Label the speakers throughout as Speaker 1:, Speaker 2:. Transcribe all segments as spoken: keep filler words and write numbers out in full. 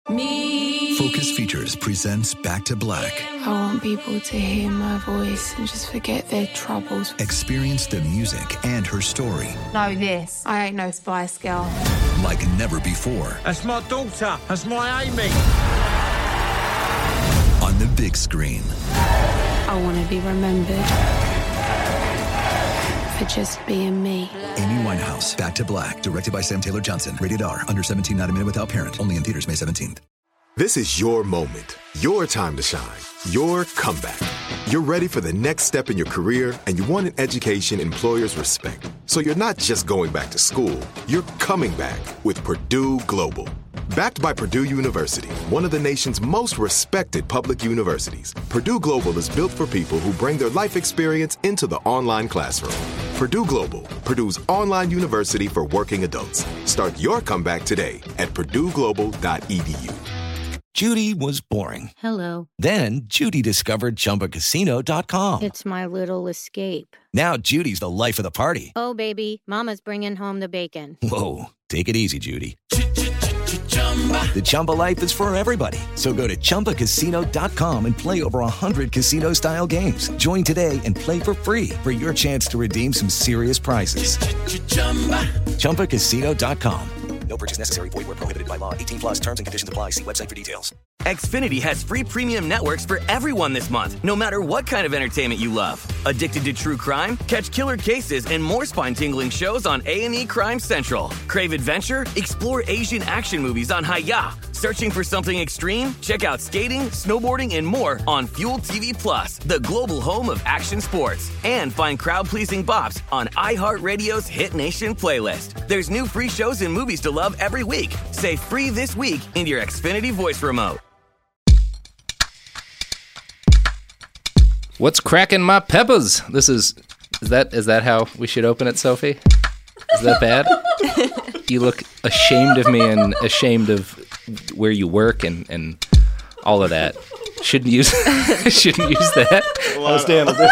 Speaker 1: Me.
Speaker 2: Focus Features presents Back to Black.
Speaker 3: I want people to hear my voice and just forget their troubles.
Speaker 2: Experience the music and her story.
Speaker 3: Know this. I ain't no Spice Girl.
Speaker 2: Like never before.
Speaker 4: That's my daughter. That's my Amy.
Speaker 2: On the big screen.
Speaker 3: I want to be remembered for just being me.
Speaker 2: Amy Winehouse, Back to Black. Directed by Sam Taylor Johnson. Rated R. Under seventeen, not a minute without parent. Only in theaters May seventeenth.
Speaker 5: This is your moment, your time to shine, your comeback. You're ready for the next step in your career, and you want an education employers respect. So you're not just going back to school, you're coming back with Purdue Global. Backed by Purdue University, one of the nation's most respected public universities, Purdue Global is built for people who bring their life experience into the online classroom. Purdue Global, Purdue's online university for working adults. Start your comeback today at purdue global dot e d u.
Speaker 6: Judy was boring.
Speaker 7: Hello.
Speaker 6: Then Judy discovered Chumba Casino dot com.
Speaker 7: It's my little escape.
Speaker 6: Now Judy's the life of the party.
Speaker 7: Oh, baby, mama's bringing home the bacon.
Speaker 6: Whoa, take it easy, Judy. The Chumba life is for everybody. So go to Chumba Casino dot com and play over one hundred casino-style games. Join today and play for free for your chance to redeem some serious prizes. Chumba Casino dot com. No purchase necessary. Void where prohibited by law. eighteen plus terms and conditions apply. See website for details.
Speaker 8: Xfinity has free premium networks for everyone this month, no matter what kind of entertainment you love. Addicted to true crime? Catch killer cases and more spine-tingling shows on A and E Crime Central. Crave adventure? Explore Asian action movies on Hi-Ya. Searching for something extreme? Check out skating, snowboarding, and more on Fuel T V Plus, the global home of action sports. And find crowd-pleasing bops on iHeartRadio's Hit Nation playlist. There's new free shows and movies to love every week. Say free this week in your Xfinity voice remote.
Speaker 9: What's cracking my peppers? This is, is that is that how we should open it, Sophie? Is that bad? You look ashamed of me and ashamed of where you work and, and all of that. Shouldn't use shouldn't use that.
Speaker 10: I'll stand up there.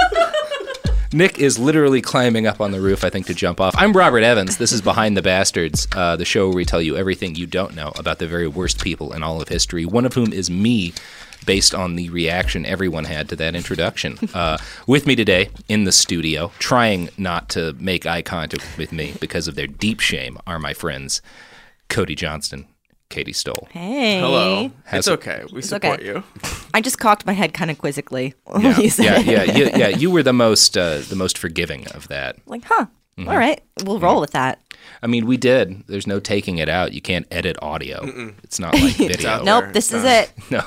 Speaker 9: Nick is literally climbing up on the roof, I think, to jump off. I'm Robert Evans. This is Behind the Bastards, uh, the show where we tell you everything you don't know about the very worst people in all of history, one of whom is me, based on the reaction everyone had to that introduction. Uh, with me today in the studio, trying not to make eye contact with me because of their deep shame, are my friends Cody Johnston, Katie Stoll.
Speaker 10: Hey. Hello.
Speaker 9: How's
Speaker 10: it's
Speaker 9: it?
Speaker 10: okay. We
Speaker 11: it's
Speaker 10: support
Speaker 11: okay.
Speaker 10: you.
Speaker 11: I just cocked my head kind of quizzically when
Speaker 9: Yeah,
Speaker 11: you said
Speaker 9: yeah,
Speaker 11: it.
Speaker 9: yeah, you, yeah. You were the most uh, the most forgiving of that.
Speaker 11: Like, huh,
Speaker 9: Mhm.
Speaker 11: all right, we'll roll with that.
Speaker 9: I mean, we did. There's no taking it out. You can't edit audio.
Speaker 10: Mm-mm.
Speaker 9: It's not like video.
Speaker 11: Nope, this is it.
Speaker 9: No.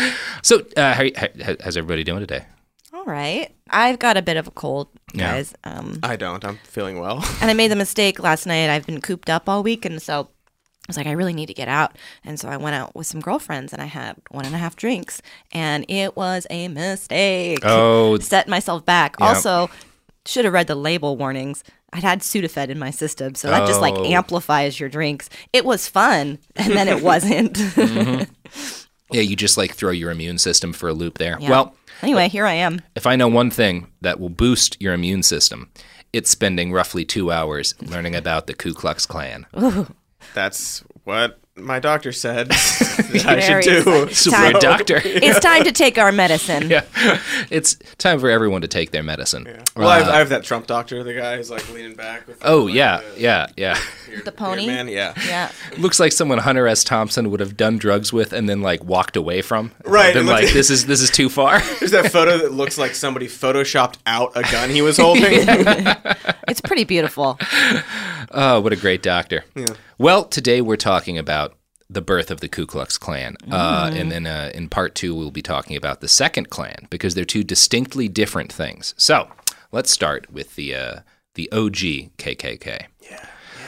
Speaker 9: So, uh, how, how, how's everybody doing today?
Speaker 11: All right. I've got a bit of a cold,
Speaker 9: Yeah.
Speaker 11: guys. Um,
Speaker 10: I don't. I'm feeling well.
Speaker 11: and I made the mistake last night. I've been cooped up all week, and so I was like, I really need to get out. And so I went out with some girlfriends, and I had one and a half drinks, and it was a mistake.
Speaker 9: Oh.
Speaker 11: Set myself back.
Speaker 9: Yep.
Speaker 11: Also, should have read the label warnings. I'd had Sudafed in my system, so that just like
Speaker 9: Oh.
Speaker 11: amplifies your drinks. It was fun, and then it wasn't.
Speaker 9: Mhm. Yeah, you just like throw your immune system for a loop there.
Speaker 11: Yeah.
Speaker 9: Well,
Speaker 11: Anyway, here I am.
Speaker 9: if I know one thing that will boost your immune system, it's spending roughly two hours learning about the Ku Klux Klan.
Speaker 11: Ooh.
Speaker 10: That's what my doctor said that I
Speaker 11: Very
Speaker 10: should do.
Speaker 11: exciting.
Speaker 9: Super
Speaker 11: Time-
Speaker 9: doctor.
Speaker 11: It's time to take our medicine.
Speaker 9: Yeah, it's time for everyone to take their medicine.
Speaker 10: Yeah. Well,
Speaker 9: Uh,
Speaker 10: I, have, I have that Trump doctor, the guy who's like leaning back. With
Speaker 9: oh
Speaker 10: like,
Speaker 9: yeah,
Speaker 10: the-
Speaker 9: yeah, yeah.
Speaker 10: beard-
Speaker 11: The pony?
Speaker 10: beard man, yeah.
Speaker 11: Yeah.
Speaker 9: Looks like someone Hunter S. Thompson would have done drugs with and then like walked away from.
Speaker 10: Right,
Speaker 9: Been
Speaker 10: it looked-
Speaker 9: like, this is this is too far.
Speaker 10: There's that photo that looks like somebody photoshopped out a gun he was holding.
Speaker 11: It's pretty beautiful.
Speaker 9: Oh, what a great doctor.
Speaker 10: Yeah.
Speaker 9: Well, today we're talking about the birth of the Ku Klux Klan. Uh, and then uh, in part two, we'll be talking about the second Klan because they're two distinctly different things. So let's start with the uh, the O G K K K.
Speaker 10: Yeah.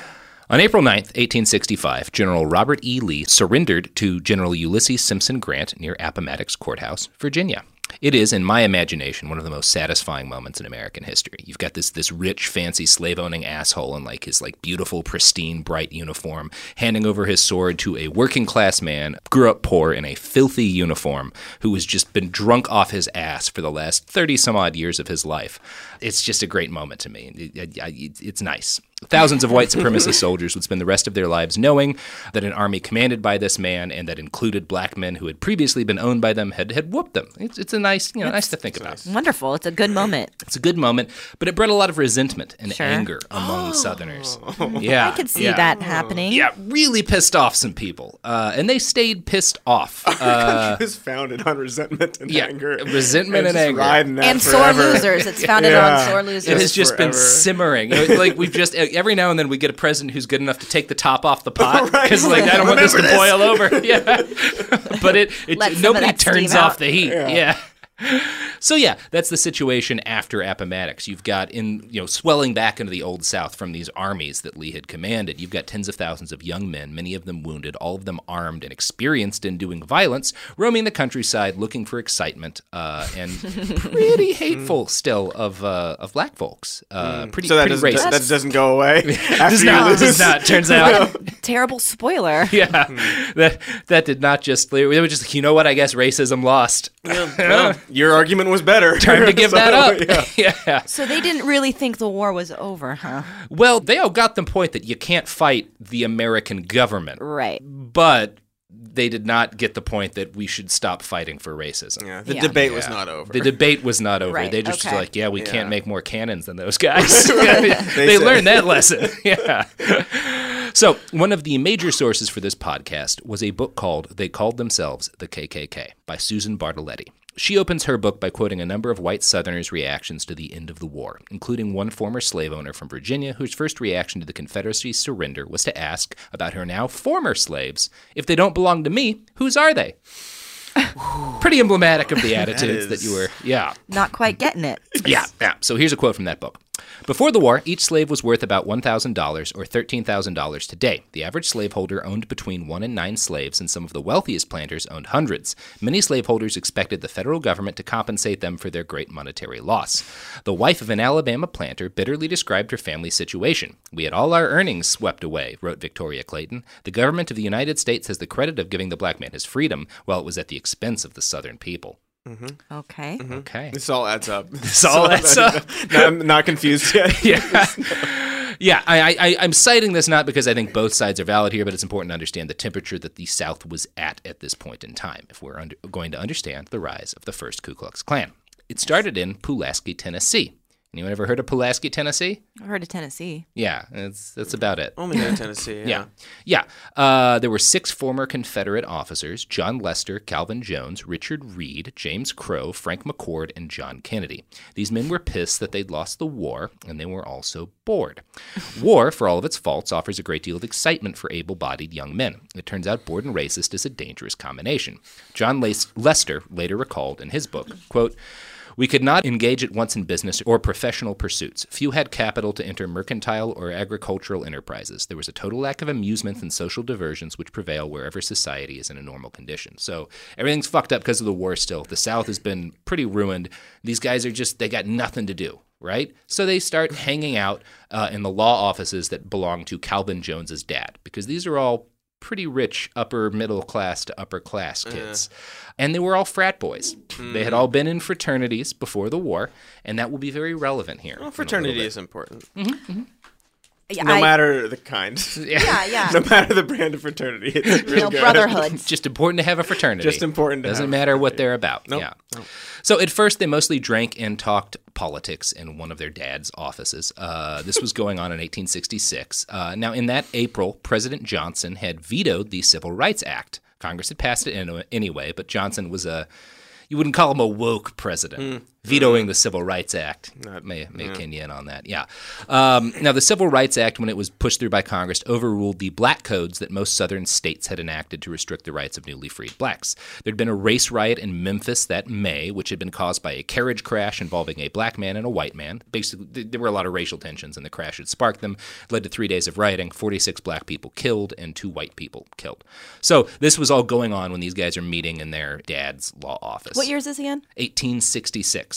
Speaker 9: On April ninth, eighteen sixty-five, General Robert E. Lee surrendered to General Ulysses Simpson Grant near Appomattox Courthouse, Virginia. It is, in my imagination, one of the most satisfying moments in American history. You've got this this rich, fancy, slave-owning asshole in like his like beautiful, pristine, bright uniform, handing over his sword to a working-class man, grew up poor in a filthy uniform, who has just been drunk off his ass for the last thirty-some-odd years of his life. It's just a great moment to me. It, it, it's nice. Thousands of white supremacist soldiers would spend the rest of their lives knowing that an army commanded by this man and that included black men who had previously been owned by them had, had whooped them. It's, it's a nice, you know, nice to think about.
Speaker 11: Wonderful. It's a good moment.
Speaker 9: It's a good moment, but it bred a lot of resentment and
Speaker 11: Sure.
Speaker 9: anger among Southerners. Yeah,
Speaker 11: I could see
Speaker 9: yeah.
Speaker 11: that happening.
Speaker 9: Yeah, really pissed off some people, uh, and they stayed pissed off.
Speaker 10: Our
Speaker 9: Uh,
Speaker 10: country was founded on resentment and
Speaker 9: yeah,
Speaker 10: anger.
Speaker 9: resentment and
Speaker 10: just
Speaker 9: anger.
Speaker 10: riding that
Speaker 11: And
Speaker 10: forever.
Speaker 11: sore losers. It's founded
Speaker 10: Yeah.
Speaker 11: on sore losers.
Speaker 9: It has just been
Speaker 10: forever.
Speaker 9: simmering. You know, like we've just every now and then we get a president who's good enough to take the top off the pot
Speaker 10: Right.
Speaker 9: because like I don't want this to
Speaker 10: Remember this.
Speaker 9: boil over. Yeah, but it, it
Speaker 11: Let some of
Speaker 9: nobody
Speaker 11: that
Speaker 9: turns
Speaker 11: steam
Speaker 9: off
Speaker 11: out.
Speaker 9: the heat.
Speaker 10: Yeah.
Speaker 9: Yeah. So yeah, that's the situation after Appomattox. You've got in you know swelling back into the Old South from these armies that Lee had commanded. You've got tens of thousands of young men, many of them wounded, all of them armed and experienced in doing violence, roaming the countryside looking for excitement uh, and pretty hateful still of uh, of black folks. Uh, pretty
Speaker 10: So that
Speaker 9: pretty
Speaker 10: doesn't,
Speaker 9: racist.
Speaker 10: that doesn't go away after
Speaker 9: does
Speaker 10: you
Speaker 9: not,
Speaker 10: lose.
Speaker 9: does not. Turns out,
Speaker 11: Terrible spoiler.
Speaker 9: yeah, that that did not just. They were just you know what? I guess racism lost.
Speaker 10: Well, your argument was better.
Speaker 9: Time to give
Speaker 10: So,
Speaker 9: that up.
Speaker 10: yeah.
Speaker 9: Yeah.
Speaker 11: So they didn't really think the war was over, huh?
Speaker 9: Well, they all got the point that you can't fight the American government,
Speaker 11: Right.
Speaker 9: but they did not get the point that we should stop fighting for racism.
Speaker 10: Yeah, the
Speaker 11: Yeah.
Speaker 10: debate was
Speaker 9: Yeah.
Speaker 10: not over.
Speaker 9: The debate was not over.
Speaker 11: Right,
Speaker 9: They just
Speaker 11: okay.
Speaker 9: were like, yeah, we
Speaker 10: Yeah.
Speaker 9: can't make more cannons than those guys. they
Speaker 10: said-
Speaker 9: learned that lesson. Yeah. So one of the major sources for this podcast was a book called They Called Themselves the K K K by Susan Bartoletti. She opens her book by quoting a number of white Southerners' reactions to the end of the war, including one former slave owner from Virginia whose first reaction to the Confederacy's surrender was to ask about her now former slaves, if they don't belong to me, whose are they? Pretty emblematic of the attitudes that,
Speaker 10: is-
Speaker 9: you were, yeah.
Speaker 11: Not quite getting it.
Speaker 9: Yeah, yeah. So here's a quote from that book. Before the war, each slave was worth about one thousand dollars or thirteen thousand dollars today. The average slaveholder owned between one and nine slaves, and some of the wealthiest planters owned hundreds. Many slaveholders expected the federal government to compensate them for their great monetary loss. The wife of an Alabama planter bitterly described her family's situation. We had all our earnings swept away, wrote Victoria Clayton. The government of the United States has the credit of giving the black man his freedom, while it was at the expense of the Southern people.
Speaker 11: Okay.
Speaker 9: Okay.
Speaker 10: This all adds up. This
Speaker 9: all adds up.
Speaker 10: No, I'm not confused yet.
Speaker 9: Yeah, yeah. I, I, I'm citing this not because I think both sides are valid here, but it's important to understand the temperature that the South was at at this point in time if we're under, going to understand the rise of the first Ku Klux Klan. It started in Pulaski, Tennessee. Anyone ever heard of Pulaski, Tennessee?
Speaker 11: I heard of Tennessee.
Speaker 9: Yeah, that's that's about it.
Speaker 10: Only in Tennessee.
Speaker 9: Yeah,
Speaker 10: Yeah.
Speaker 9: yeah. Uh, there were six former Confederate officers: John Lester, Calvin Jones, Richard Reed, James Crow, Frank McCord, and John Kennedy. These men were pissed that they'd lost the war, and they were also bored. War, for all of its faults, offers a great deal of excitement for able-bodied young men. It turns out bored and racist is a dangerous combination. John Les- Lester later recalled in his book, quote, "We could not engage at once in business or professional pursuits. Few had capital to enter mercantile or agricultural enterprises. There was a total lack of amusements and social diversions which prevail wherever society is in a normal condition." So everything's fucked up because of the war still. The South has been pretty ruined. These guys are just, they got nothing to do, right? So they start hanging out uh, in the law offices that belong to Calvin Jones's dad, because these are all pretty rich upper middle class to upper class kids. Uh. And they were all frat boys. Mm. They had all been in fraternities before the war, and that will be very relevant here.
Speaker 10: Well, fraternity is important.
Speaker 9: Mm-hmm, mm-hmm.
Speaker 11: Yeah,
Speaker 10: no
Speaker 11: I,
Speaker 10: matter the kind.
Speaker 11: Yeah, yeah.
Speaker 10: No matter the brand of fraternity. It's really
Speaker 11: you know,
Speaker 10: good.
Speaker 11: brotherhoods.
Speaker 9: Just important to have a fraternity.
Speaker 10: Just important to
Speaker 9: Doesn't
Speaker 10: have
Speaker 9: matter what they're about.
Speaker 10: Nope.
Speaker 9: Yeah.
Speaker 10: Nope.
Speaker 9: So at first, they mostly drank and talked politics in one of their dad's offices. Uh, this was going on in eighteen sixty-six. Uh, now, in that April, President Johnson had vetoed the Civil Rights Act. Congress had passed it in, anyway, but Johnson was a, you wouldn't call him a woke president. Mm. Vetoing the Civil Rights Act.
Speaker 10: Not,
Speaker 9: may may
Speaker 10: yeah.
Speaker 9: kin you in on that, yeah. Um, now, the Civil Rights Act, when it was pushed through by Congress, overruled the black codes that most southern states had enacted to restrict the rights of newly freed blacks. There'd been a race riot in Memphis that May, which had been caused by a carriage crash involving a black man and a white man. Basically, there were a lot of racial tensions, and the crash had sparked them. It led to three days of rioting, forty-six black people killed, and two white people killed. So this was all going on when these guys are meeting in their dad's law office.
Speaker 11: What year is this again?
Speaker 9: eighteen sixty-six.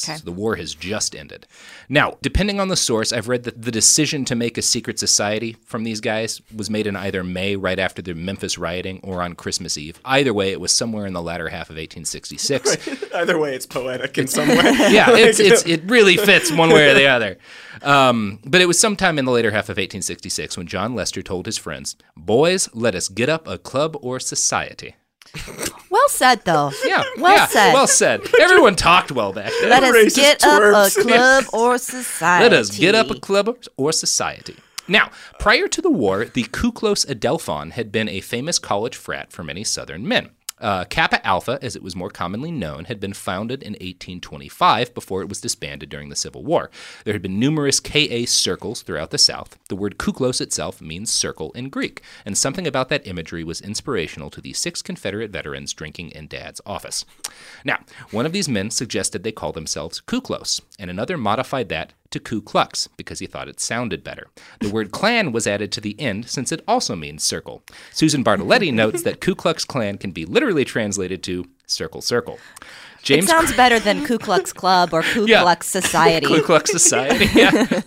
Speaker 11: Okay.
Speaker 9: So the war has just ended. Now, depending on the source, I've read that the decision to make a secret society from these guys was made in either May, right after the Memphis rioting, or on Christmas Eve. Either way, it was somewhere in the latter half of eighteen sixty-six.
Speaker 10: Right. Either way, it's poetic in some way.
Speaker 9: Yeah, it's, it's, it really fits one way or the other. Um, but it was sometime in the later half of eighteen sixty-six when John Lester told his friends, "Boys, let us get up a club or society."
Speaker 11: Well said, though.
Speaker 9: Yeah,
Speaker 11: Well
Speaker 9: yeah,
Speaker 11: said.
Speaker 9: Well said. Everyone talked well back then.
Speaker 11: Let us
Speaker 10: Racist
Speaker 11: get up
Speaker 10: twerps.
Speaker 11: a club or society.
Speaker 9: Let us get up a club or society. Now, prior to the war, the Ku Klux Adelphon had been a famous college frat for many Southern men. Uh, Kappa Alpha, as it was more commonly known, had been founded in eighteen twenty-five before it was disbanded during the Civil War. There had been numerous K A circles throughout the South. The word Kuklos itself means circle in Greek, and something about that imagery was inspirational to the six Confederate veterans drinking in Dad's office. Now, one of these men suggested they call themselves Kuklos, and another modified that to Ku Klux because he thought it sounded better. The word Klan was added to the end since it also means circle. Susan Bartoletti notes that Ku Klux Klan can be literally translated to circle, circle. James
Speaker 11: It sounds better than Ku Klux Club or Ku
Speaker 9: Yeah.
Speaker 11: Klux Society.
Speaker 9: Ku Klux Society, yeah.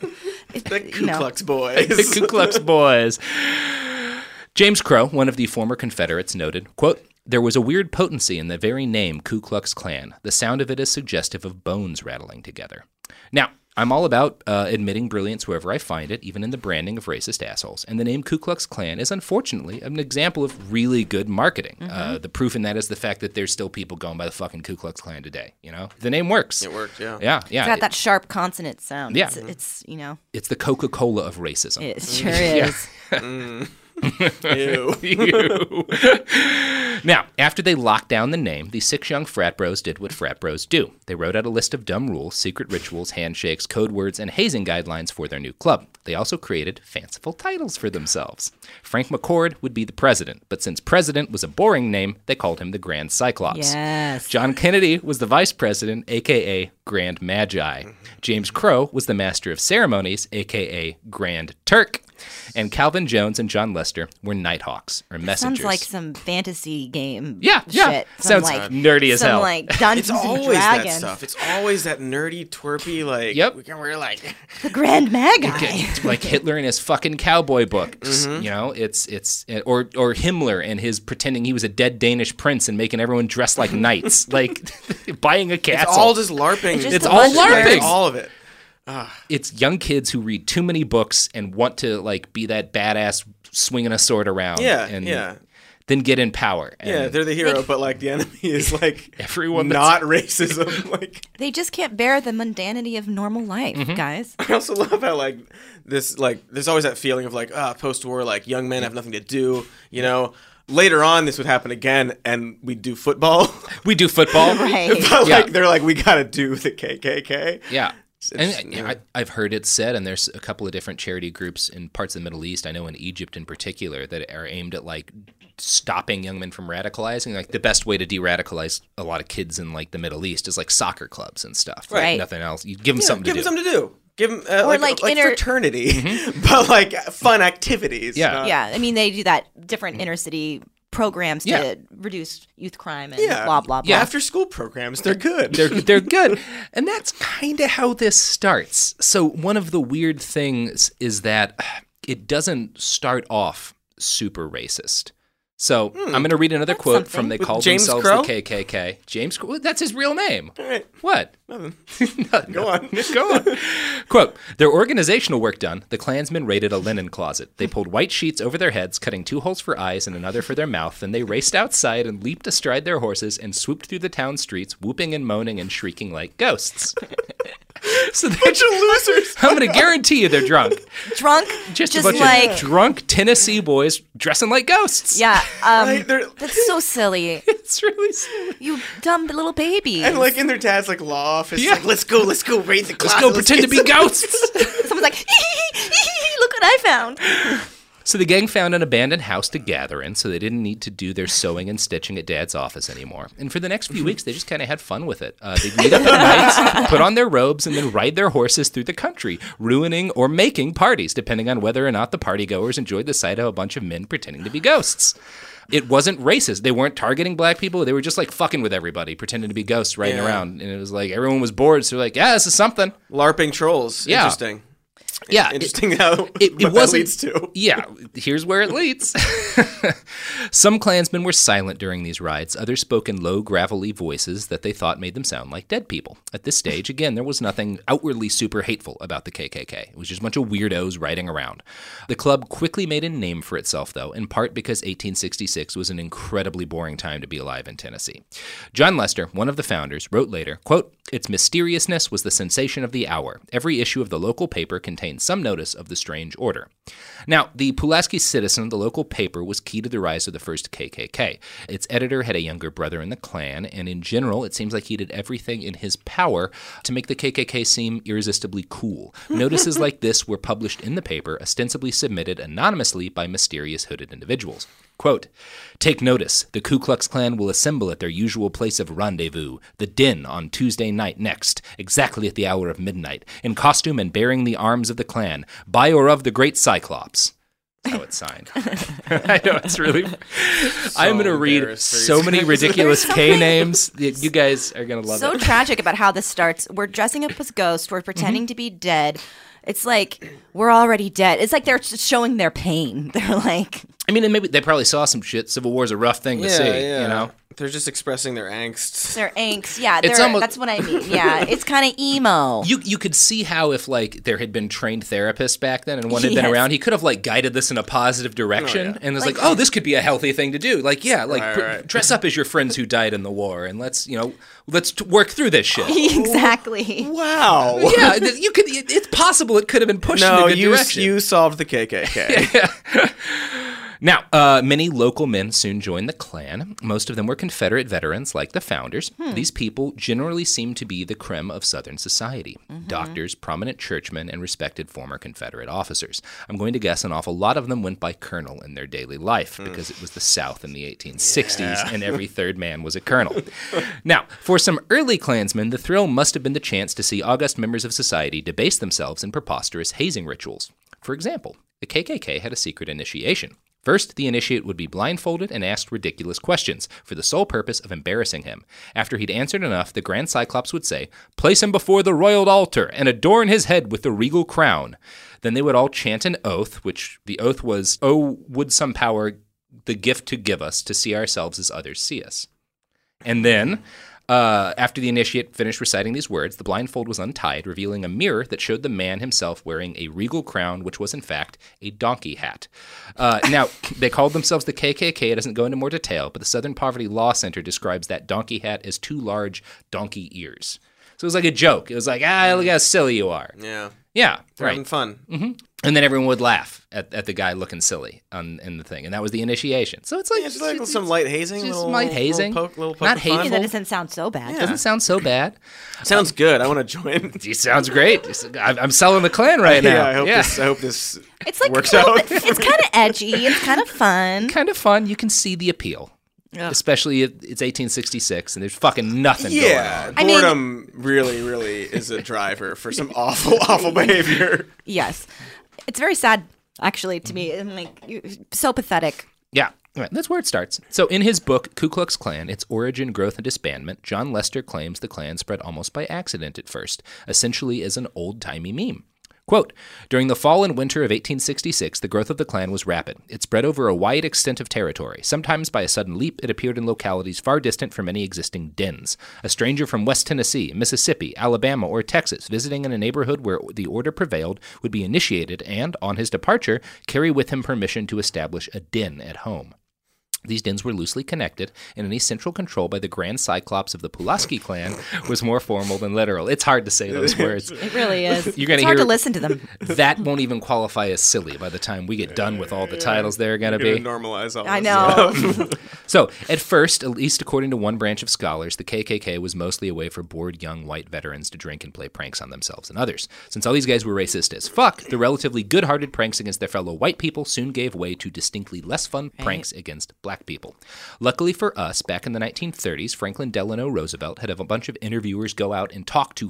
Speaker 10: The Ku
Speaker 11: know.
Speaker 10: Klux boys.
Speaker 9: The Ku Klux boys. James Crow, one of the former Confederates, noted, quote, "There was a weird potency in the very name Ku Klux Klan. The sound of it is suggestive of bones rattling together." Now, I'm all about uh, admitting brilliance wherever I find it, even in the branding of racist assholes. And the name Ku Klux Klan is unfortunately an example of really good marketing. Mm-hmm. Uh, the proof in that is the fact that there's still people going by the fucking Ku Klux Klan today. You know, the name works.
Speaker 10: It worked, yeah.
Speaker 9: Yeah, yeah.
Speaker 11: It's got
Speaker 9: It-
Speaker 11: that sharp consonant sound.
Speaker 9: Yeah.
Speaker 11: It's, it's you know,
Speaker 9: it's the Coca-Cola of racism.
Speaker 11: it sure is.
Speaker 10: Mm. Ew.
Speaker 9: You. Now, after they locked down the name, the six young frat bros did what frat bros do. They wrote out a list of dumb rules, secret rituals, handshakes, code words, and hazing guidelines for their new club. They also created fanciful titles for themselves. Frank McCord would be the president, but since president was a boring name, they called him the Grand Cyclops.
Speaker 11: Yes.
Speaker 9: John Kennedy was the vice president, a k a. Grand Magi. James Crow was the master of ceremonies, a k a. Grand Turk. And Calvin Jones and John Lester were Nighthawks, or messengers.
Speaker 11: Sounds like some fantasy game
Speaker 9: Yeah, yeah.
Speaker 11: shit. Some,
Speaker 9: Sounds
Speaker 11: like,
Speaker 9: nerdy as
Speaker 11: some,
Speaker 9: hell.
Speaker 11: like Dungeons
Speaker 10: It's
Speaker 11: and
Speaker 10: always that
Speaker 11: Dragons.
Speaker 10: stuff. It's always that nerdy, twerpy, like,
Speaker 9: Yep.
Speaker 10: we can, we're like,
Speaker 11: The Grand Magi.
Speaker 9: Okay, like Hitler in his fucking cowboy books,
Speaker 10: Mm-hmm.
Speaker 9: you know, it's it's or or Himmler and his pretending he was a dead Danish prince and making everyone dress like knights, like buying a castle.
Speaker 10: it's all just LARPing.
Speaker 11: It's just
Speaker 9: It's
Speaker 11: a
Speaker 9: all
Speaker 11: bunch of
Speaker 9: LARPing.
Speaker 11: nerds.
Speaker 10: All of it.
Speaker 9: It's young kids who read too many books and want to like be that badass swinging a sword around.
Speaker 10: Yeah,
Speaker 9: and
Speaker 10: yeah.
Speaker 9: Then get in power. And
Speaker 10: Yeah, they're the hero, but like the enemy is like
Speaker 9: Everyone
Speaker 10: not racism. Like
Speaker 11: They just can't bear the mundanity of normal life,
Speaker 9: Mm-hmm.
Speaker 11: guys.
Speaker 10: I also love how like this like there's always that feeling of like ah post-war like young men have nothing to do, you know. Later on, this would happen again, and we do football.
Speaker 9: we do football.
Speaker 11: Right.
Speaker 10: But like
Speaker 9: Yeah.
Speaker 10: they're like we gotta do the K K K.
Speaker 9: Yeah. And
Speaker 10: interesting,
Speaker 9: yeah,
Speaker 10: yeah.
Speaker 9: I, I've heard it said, and there's a couple of different charity groups in parts of the Middle East, I know in Egypt in particular, that are aimed at like stopping young men from radicalizing. Like the best way to de-radicalize a lot of kids in like the Middle East is like soccer clubs and stuff. Like,
Speaker 11: Right.
Speaker 9: nothing else. You give them
Speaker 10: Yeah,
Speaker 9: something
Speaker 10: give
Speaker 9: to
Speaker 10: them
Speaker 9: do.
Speaker 10: something to do. Give them uh,
Speaker 11: Or,
Speaker 10: like,
Speaker 11: like,
Speaker 10: like,
Speaker 11: inter-
Speaker 10: fraternity, but like fun activities.
Speaker 9: Yeah.
Speaker 10: not-
Speaker 11: Yeah, I mean, they do that different inner city programs to
Speaker 9: Yeah.
Speaker 11: reduce youth crime and
Speaker 10: Yeah.
Speaker 11: blah, blah, blah.
Speaker 10: Yeah, after school programs, they're good.
Speaker 9: they're they're good, and that's kind of how this starts. So one of the weird things is that it doesn't start off super racist. So I'm going to read another
Speaker 11: That's
Speaker 9: quote
Speaker 11: something.
Speaker 9: from they
Speaker 10: With
Speaker 9: called
Speaker 10: James
Speaker 9: themselves
Speaker 10: Crow?
Speaker 9: the K K K. James Crow, that's his real name.
Speaker 10: All right.
Speaker 9: What?
Speaker 10: Nothing.
Speaker 9: No,
Speaker 10: Go
Speaker 9: no.
Speaker 10: on.
Speaker 9: Go on. Quote, their organizational work done, the Klansmen raided a linen closet. They pulled white sheets over their heads, cutting two holes for eyes and another for their mouth. Then they raced outside and leaped astride their horses and swooped through the town streets, whooping and moaning and shrieking like ghosts. So they're
Speaker 10: Bunch of losers.
Speaker 9: I'm going to guarantee you they're drunk.
Speaker 11: Drunk,
Speaker 9: Just,
Speaker 11: just,
Speaker 9: a bunch
Speaker 11: like,
Speaker 9: of drunk Tennessee boys dressing like ghosts.
Speaker 11: yeah, um,
Speaker 10: Right, they're-
Speaker 11: that's so silly.
Speaker 9: It's really silly.
Speaker 11: You dumb little baby.
Speaker 10: And like in their dad's like law office,
Speaker 9: Yeah.
Speaker 10: like let's go, let's go raid the
Speaker 9: Let's
Speaker 10: closet.
Speaker 9: go pretend to be
Speaker 10: get some-"
Speaker 9: ghosts.
Speaker 11: Someone's like, look what I found.
Speaker 9: So the gang found an abandoned house to gather in, so they didn't need to do their sewing and stitching at Dad's office anymore. And for the next few weeks, they just kind of had fun with it. Uh, they'd meet up at night, put on their robes, and then ride their horses through the country, ruining or making parties, depending on whether or not the partygoers enjoyed the sight of a bunch of men pretending to be ghosts. It wasn't racist. They weren't targeting black people. They were just like fucking with everybody, pretending to be ghosts riding
Speaker 10: Yeah.
Speaker 9: around. And it was like everyone was bored. So they're like, yeah, this is something.
Speaker 10: LARPing trolls.
Speaker 9: Yeah.
Speaker 10: Interesting.
Speaker 9: Yeah.
Speaker 10: Interesting how
Speaker 9: It,
Speaker 10: what
Speaker 9: it
Speaker 10: that
Speaker 9: wasn't,
Speaker 10: leads to.
Speaker 9: Yeah, here's where it leads. Some Klansmen were silent during these rides. Others spoke in low, gravelly voices that they thought made them sound like dead people. At this stage, again, there was nothing outwardly super hateful about the K K K. It was just a bunch of weirdos riding around. The club quickly made a name for itself, though, in part because eighteen sixty-six was an incredibly boring time to be alive in Tennessee. John Lester, one of the founders, wrote later, quote, "Its mysteriousness was the sensation of the hour. Every issue of the local paper contained some notice of the strange order." Now, the Pulaski Citizen, the local paper, was key to the rise of the first K K K. Its editor had a younger brother in the Klan, and in general, it seems like he did everything in his power to make the K K K seem irresistibly cool. Notices like this were published in the paper, ostensibly submitted anonymously by mysterious hooded individuals. Quote, "Take notice, the Ku Klux Klan will assemble at their usual place of rendezvous, the Den, on Tuesday night next, exactly at the hour of midnight, in costume and bearing the arms of the Klan, by or of the Great Cyclops." That's how it's signed. I know, it's really... So I'm going to read so many ridiculous K names. You guys are going to love
Speaker 11: so
Speaker 9: it.
Speaker 11: So tragic about how this starts. We're dressing up as ghosts. We're pretending mm-hmm. to be dead. It's like, we're already dead. It's like they're just showing their pain. They're like...
Speaker 9: I mean, and maybe they probably saw some shit. Civil War's a rough thing to
Speaker 10: yeah,
Speaker 9: see,
Speaker 10: yeah.
Speaker 9: you know?
Speaker 10: They're just expressing their angst.
Speaker 11: Their angst, yeah.
Speaker 9: It's almost,
Speaker 11: that's what I mean. Yeah, it's kind of emo.
Speaker 9: You you could see how if like there had been trained therapists back then and one had
Speaker 11: yes.
Speaker 9: been around, he could have like guided this in a positive direction. Oh, yeah. And was like, like, oh, this could be a healthy thing to do. Like, yeah, like
Speaker 10: right,
Speaker 9: pr-
Speaker 10: right.
Speaker 9: dress up as your friends who died in the war, and let's you know let's t- work through this shit.
Speaker 11: Exactly.
Speaker 10: Wow.
Speaker 9: Yeah, you could. It's possible it could have been pushed
Speaker 10: no,
Speaker 9: in a good
Speaker 10: you,
Speaker 9: direction.
Speaker 10: you solved the K K K.
Speaker 9: Yeah. Now, uh, many local men soon joined the Klan. Most of them were Confederate veterans like the founders. Hmm. These people generally seemed to be the creme of Southern society. Mm-hmm. Doctors, prominent churchmen, and respected former Confederate officers. I'm going to guess an awful lot of them went by colonel in their daily life mm. because it was the South in the eighteen sixties yeah. and every third man was a colonel. Now, for some early Klansmen, the thrill must have been the chance to see august members of society debase themselves in preposterous hazing rituals. For example, the K K K had a secret initiation. First, the initiate would be blindfolded and asked ridiculous questions for the sole purpose of embarrassing him. After he'd answered enough, the Grand Cyclops would say, "Place him before the royal altar and adorn his head with the regal crown." Then they would all chant an oath, which the oath was, "Oh, would some power the gift to give us to see ourselves as others see us." And then... Uh, after the initiate finished reciting these words, the blindfold was untied, revealing a mirror that showed the man himself wearing a regal crown, which was in fact a donkey hat. Uh, now, they called themselves the K K K. It doesn't go into more detail, but the Southern Poverty Law Center describes that donkey hat as two large donkey ears. So it was like a joke. It was like, ah, look how silly you are.
Speaker 10: Yeah.
Speaker 9: Yeah,
Speaker 10: They're
Speaker 9: right.
Speaker 10: having fun.
Speaker 9: Mm-hmm. And then everyone would laugh at, at the guy looking silly on in the thing, and that was the initiation. So it's like,
Speaker 10: yeah, it's like it's, some it's, light hazing,
Speaker 9: just
Speaker 10: little,
Speaker 9: light hazing,
Speaker 10: little poke, little poke
Speaker 9: not
Speaker 10: hateful.
Speaker 11: That doesn't sound so bad.
Speaker 9: Yeah. Doesn't sound so bad.
Speaker 10: Sounds um, good. I want to join.
Speaker 9: It sounds great. I'm selling the Klan right now.
Speaker 10: Yeah, I hope
Speaker 9: yeah.
Speaker 10: this. I hope this.
Speaker 11: It's like
Speaker 10: works
Speaker 11: little,
Speaker 10: out.
Speaker 11: It's kind of edgy. It's kind of fun.
Speaker 9: Kind of fun. You can see the appeal. Ugh. Especially if it's eighteen sixty-six and there's fucking nothing
Speaker 10: yeah,
Speaker 9: going on.
Speaker 10: Boredom
Speaker 11: I mean,
Speaker 10: really, really is a driver for some awful, awful behavior.
Speaker 11: Yes. It's very sad, actually, to me. I'm like, so pathetic.
Speaker 9: Yeah. Right, that's where it starts. So in his book, Ku Klux Klan, Its Origin, Growth, and Disbandment, John Lester claims the Klan spread almost by accident at first, essentially as an old-timey meme. Quote, "During the fall and winter of eighteen sixty-six, the growth of the Klan was rapid. It spread over a wide extent of territory. Sometimes by a sudden leap, it appeared in localities far distant from any existing dens. A stranger from West Tennessee, Mississippi, Alabama, or Texas visiting in a neighborhood where the order prevailed would be initiated and, on his departure, carry with him permission to establish a den at home. These dens were loosely connected, and any central control by the Grand Cyclops of the Pulaski Klan was more formal than literal." It's hard to say those words.
Speaker 11: It really is.
Speaker 9: You're gonna
Speaker 11: it's
Speaker 9: hear,
Speaker 11: hard to listen to them.
Speaker 9: That won't even qualify as silly by the time we get done with all the titles they're going to be.
Speaker 10: Normalize all
Speaker 11: I
Speaker 10: this
Speaker 11: know.
Speaker 9: So, at first, at least according to one branch of scholars, the K K K was mostly a way for bored young white veterans to drink and play pranks on themselves and others. Since all these guys were racist as fuck, the relatively good-hearted pranks against their fellow white people soon gave way to distinctly less fun
Speaker 11: right.
Speaker 9: pranks against black people. Luckily for us, back in the nineteen thirties, Franklin Delano Roosevelt had a bunch of interviewers go out and talk to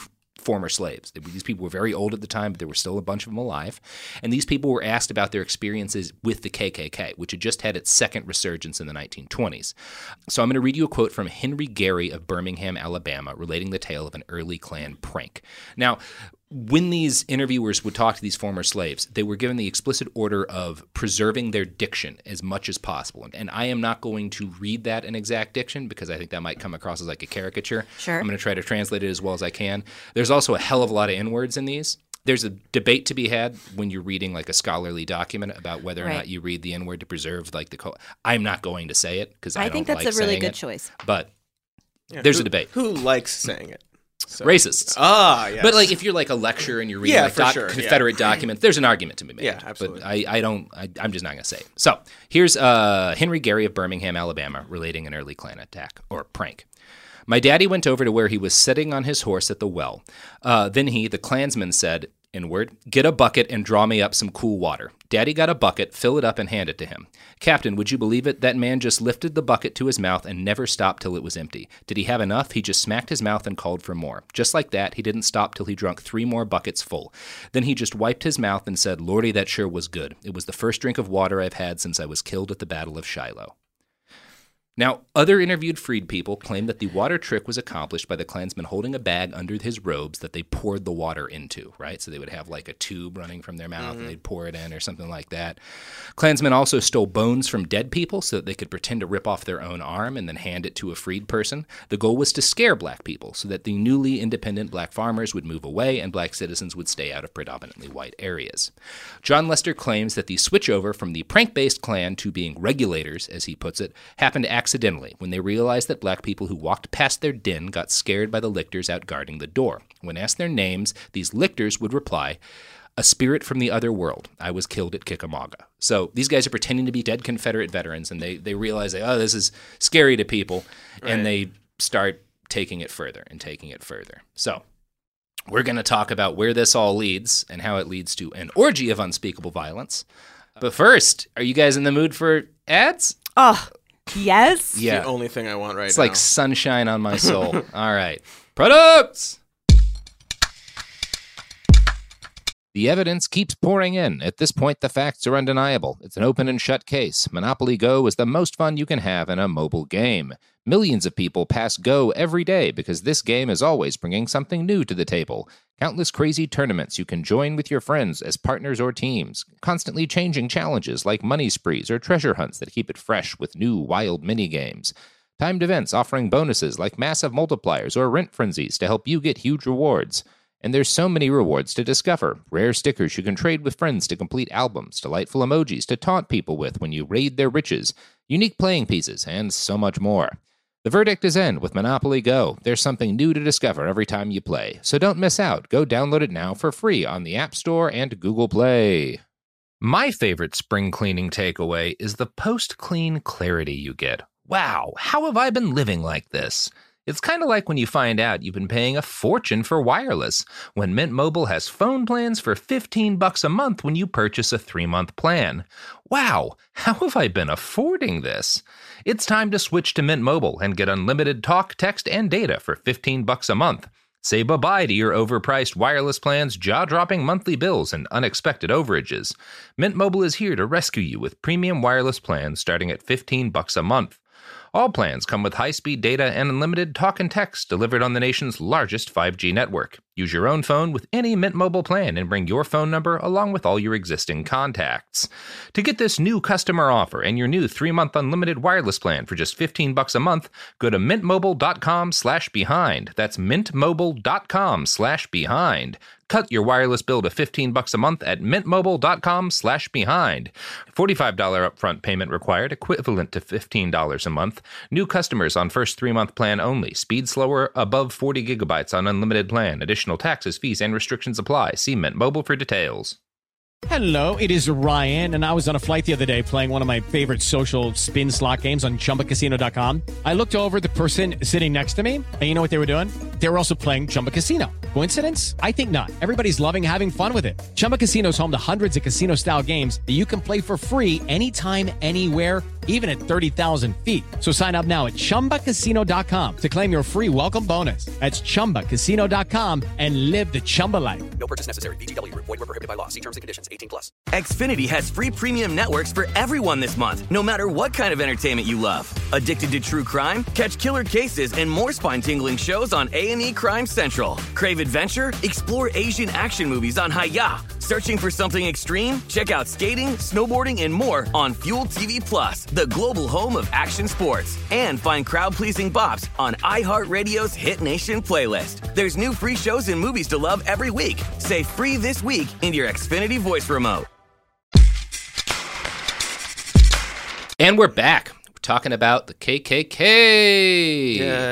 Speaker 9: former slaves. These people were very old at the time, but there were still a bunch of them alive. And these people were asked about their experiences with the K K K, which had just had its second resurgence in the nineteen twenties. So I'm going to read you a quote from Henry Gary of Birmingham, Alabama, relating the tale of an early Klan prank. Now, when these interviewers would talk to these former slaves, they were given the explicit order of preserving their diction as much as possible. And I am not going to read that in exact diction because I think that might come across as like a caricature.
Speaker 11: Sure.
Speaker 9: I'm going to try to translate it as well as I can. There's also a hell of a lot of N-words in these. There's a debate to be had when you're reading like a scholarly document about whether or
Speaker 11: right.
Speaker 9: not you read the N-word to preserve like the co- I'm not going to say it because I,
Speaker 11: I
Speaker 9: don't
Speaker 11: think that's
Speaker 9: like
Speaker 11: a really
Speaker 9: saying
Speaker 11: good
Speaker 9: it,
Speaker 11: choice.
Speaker 9: But
Speaker 10: Yeah,
Speaker 9: there's
Speaker 10: who,
Speaker 9: a debate.
Speaker 10: Who likes saying it? So.
Speaker 9: Racists.
Speaker 10: Ah, yes.
Speaker 9: But like if you're like a lecturer and you're reading
Speaker 10: Yeah,
Speaker 9: like
Speaker 10: for
Speaker 9: doc-
Speaker 10: sure,
Speaker 9: Confederate
Speaker 10: yeah.
Speaker 9: documents, there's an argument to be made.
Speaker 10: Yeah, absolutely.
Speaker 9: But I, I don't, I, I'm just not going to say it. So here's uh, Henry Gary of Birmingham, Alabama, relating an early Klan attack or prank. My daddy went over to where he was sitting on his horse at the well. Uh, then he, the Klansman, said, inward, get a bucket and draw me up some cool water. Daddy got a bucket, fill it up, and hand it to him. Captain, would you believe it? That man just lifted the bucket to his mouth and never stopped till it was empty. Did he have enough? He just smacked his mouth and called for more. Just like that, he didn't stop till he drunk three more buckets full. Then he just wiped his mouth and said, Lordy, that sure was good. It was the first drink of water I've had since I was killed at the Battle of Shiloh. Now, other interviewed freed people claim that the water trick was accomplished by the Klansmen holding a bag under his robes that they poured the water into, right? So they would have like a tube running from their mouth mm-hmm. and they'd pour it in or something like that. Klansmen also stole bones from dead people so that they could pretend to rip off their own arm and then hand it to a freed person. The goal was to scare black people so that the newly independent black farmers would move away and black citizens would stay out of predominantly white areas. John Lester claims that the switchover from the prank-based Klan to being regulators, as he puts it, happened accidentally when they realized that black people who walked past their den got scared by the lictors out guarding the door. When asked their names, these lictors would reply, a spirit from the other world. I was killed at Chickamauga. So these guys are pretending to be dead Confederate veterans, and they, they realize, that, oh, this is scary to people, right. And they start taking it further and taking it further. So we're going to talk about where this all leads and how it leads to an orgy of unspeakable violence. But first, are you guys in the mood for ads?
Speaker 11: Oh, yes.
Speaker 9: Yeah.
Speaker 10: It's the only thing I want right
Speaker 9: it's
Speaker 10: now.
Speaker 9: It's like sunshine on my soul. All right. Products! The evidence keeps pouring in. At this point, the facts are undeniable. It's an open and shut case. Monopoly Go is the most fun you can have in a mobile game. Millions of people pass Go every day because this game is always bringing something new to the table. Countless crazy tournaments you can join with your friends as partners or teams. Constantly changing challenges like money sprees or treasure hunts that keep it fresh with new wild minigames. Timed events offering bonuses like massive multipliers or rent frenzies to help you get huge rewards. And there's so many rewards to discover. Rare stickers you can trade with friends to complete albums, delightful emojis to taunt people with when you raid their riches, unique playing pieces, and so much more. The verdict is in with Monopoly Go. There's something new to discover every time you play. So don't miss out. Go download it now for free on the App Store and Google Play. My favorite spring cleaning takeaway is the post-clean clarity you get. Wow, how have I been living like this? It's kind of like when you find out you've been paying a fortune for wireless, when Mint Mobile has phone plans for fifteen bucks a month when you purchase a three-month plan. Wow, how have I been affording this? It's time to switch to Mint Mobile and get unlimited talk, text, and data for fifteen bucks a month. Say bye-bye to your overpriced wireless plans, jaw-dropping monthly bills, and unexpected overages. Mint Mobile is here to rescue you with premium wireless plans starting at fifteen bucks a month. All plans come with high-speed data and unlimited talk and text delivered on the nation's largest five G network. Use your own phone with any Mint Mobile plan and bring your phone number along with all your existing contacts. To get this new customer offer and your new three-month unlimited wireless plan for just fifteen bucks a month, go to mintmobile.com slash behind. That's mintmobile.com slash behind. Cut your wireless bill to fifteen bucks a month at mintmobile.com slash behind. forty-five dollars upfront payment required, equivalent to fifteen dollars a month. New customers on first three-month plan only. Speed slower, above forty gigabytes on unlimited plan. Additional taxes, fees, and restrictions apply. See Mint Mobile for details.
Speaker 1: Hello, it is Ryan, and I was on a flight the other day playing one of my favorite social spin slot games on Chumba Casino dot com. I looked over at the person sitting next to me, and you know what they were doing? They were also playing Chumba Casino. Coincidence? I think not. Everybody's loving having fun with it. Chumba Casino is home to hundreds of casino-style games that you can play for free anytime, anywhere, even at thirty thousand feet. So sign up now at Chumba Casino dot com to claim your free welcome bonus. That's Chumba Casino dot com and live the Chumba life.
Speaker 6: No purchase necessary. V G W. Void where prohibited by law. See terms and conditions. eighteen plus.
Speaker 8: Xfinity has free premium networks for everyone this month, no matter what kind of entertainment you love. Addicted to true crime? Catch killer cases and more spine-tingling shows on A and E Crime Central. Crave adventure? Explore Asian action movies on Hi-Ya. Searching for something extreme? Check out skating, snowboarding, and more on Fuel T V Plus, the global home of action sports. And find crowd-pleasing bops on iHeartRadio's Hit Nation playlist. There's new free shows and movies to love every week. Say free this week in your Xfinity voice remote.
Speaker 9: And we're back. We're talking about the K K K.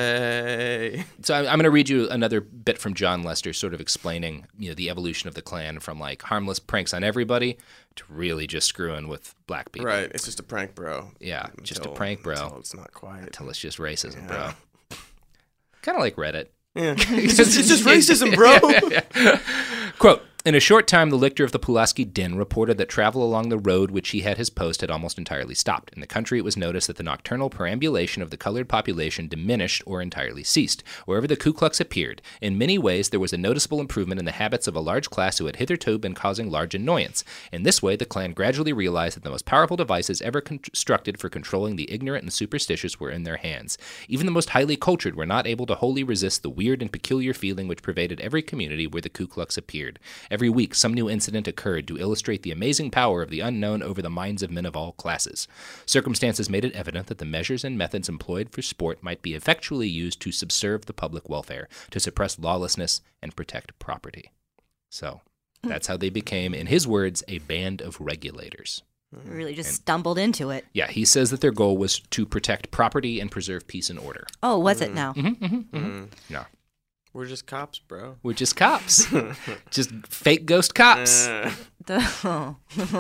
Speaker 10: Yay.
Speaker 9: So I'm going to read you another bit from John Lester sort of explaining, you know, the evolution of the Klan from like harmless pranks on everybody to really just screwing with black people.
Speaker 10: Right. It's just a prank, bro.
Speaker 9: Yeah.
Speaker 10: Until,
Speaker 9: just a prank, bro.
Speaker 10: Until it's not quiet.
Speaker 9: Until it's just racism,
Speaker 10: yeah.
Speaker 9: bro. Kind of like Reddit.
Speaker 10: Yeah. It's just, it's just racism, bro.
Speaker 9: yeah, yeah. Quote, in a short time, the lictor of the Pulaski Din reported that travel along the road which he had his post had almost entirely stopped. In the country, it was noticed that the nocturnal perambulation of the colored population diminished or entirely ceased. Wherever the Ku Klux appeared, in many ways there was a noticeable improvement in the habits of a large class who had hitherto been causing large annoyance. In this way, the Klan gradually realized that the most powerful devices ever constructed for controlling the ignorant and superstitious were in their hands. Even the most highly cultured were not able to wholly resist the weird and peculiar feeling which pervaded every community where the Ku Klux appeared. Every week, some new incident occurred to illustrate the amazing power of the unknown over the minds of men of all classes. Circumstances made it evident that the measures and methods employed for sport might be effectually used to subserve the public welfare, to suppress lawlessness, and protect property. So, that's how they became, in his words, a band of regulators.
Speaker 11: Really just
Speaker 9: and,
Speaker 11: stumbled into it.
Speaker 9: Yeah, he says that their goal was to protect property and preserve peace and order.
Speaker 11: Oh, was it now?
Speaker 9: Mm-hmm, mm-hmm, mm-hmm.
Speaker 10: Mm.
Speaker 9: No.
Speaker 10: We're just cops, bro.
Speaker 9: We're just cops. Just fake ghost cops.
Speaker 10: Uh.
Speaker 11: The,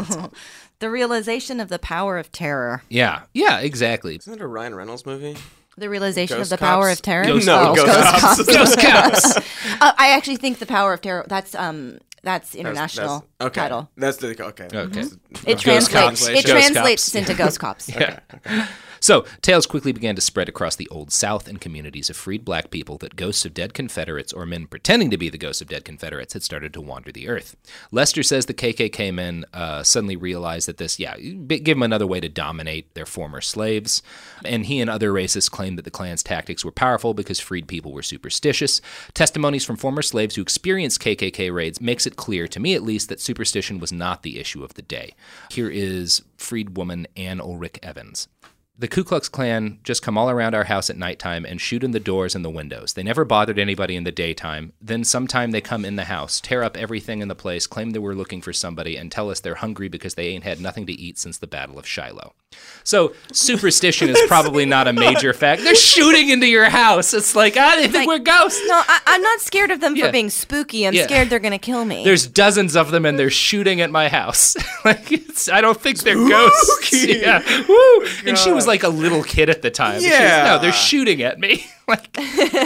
Speaker 11: the realization of the power of terror.
Speaker 9: Yeah. Yeah, exactly.
Speaker 10: Isn't it a Ryan Reynolds movie?
Speaker 11: The realization
Speaker 10: Ghost
Speaker 11: of the
Speaker 10: cops?
Speaker 11: power of terror?
Speaker 10: Ghost no,
Speaker 11: oh,
Speaker 10: ghost,
Speaker 11: ghost
Speaker 10: cops.
Speaker 11: cops.
Speaker 9: Ghost cops.
Speaker 11: uh, I actually think the power of terror, that's um that's international
Speaker 10: that's, that's, okay.
Speaker 11: title.
Speaker 10: That's the, okay.
Speaker 9: Okay.
Speaker 11: Mm-hmm. It,
Speaker 9: Ghost
Speaker 11: translates,
Speaker 9: cops.
Speaker 11: it
Speaker 9: Ghost
Speaker 11: translates
Speaker 9: cops.
Speaker 11: into ghost cops.
Speaker 10: Okay. okay.
Speaker 9: So, tales quickly began to spread across the Old South and communities of freed black people that ghosts of dead Confederates or men pretending to be the ghosts of dead Confederates had started to wander the earth. Lester says the K K K men uh, suddenly realized that this, yeah, give them another way to dominate their former slaves. And he and other racists claimed that the Klan's tactics were powerful because freed people were superstitious. Testimonies from former slaves who experienced K K K raids makes it clear, to me at least, that superstition was not the issue of the day. Here is freed woman Ann Ulrich Evans. The Ku Klux Klan just come all around our house at nighttime and shoot in the doors and the windows. They never bothered anybody in the daytime. Then sometime they come in the house, tear up everything in the place, claim that we're looking for somebody, and tell us they're hungry because they ain't had nothing to eat since the Battle of Shiloh. So superstition is probably not a major fact. They're shooting into your house. It's like, ah, they think
Speaker 11: Like,
Speaker 9: we're ghosts.
Speaker 11: No, I, I'm not scared of them
Speaker 9: Yeah.
Speaker 11: for being spooky. I'm
Speaker 9: Yeah.
Speaker 11: scared they're going to kill me.
Speaker 9: There's dozens of them, and they're shooting at my house. Like, it's, I don't think they're ghosts. Yeah, woo! And she was like a little kid at the time. She was,
Speaker 10: Yeah.
Speaker 9: no, they're shooting at me. Like,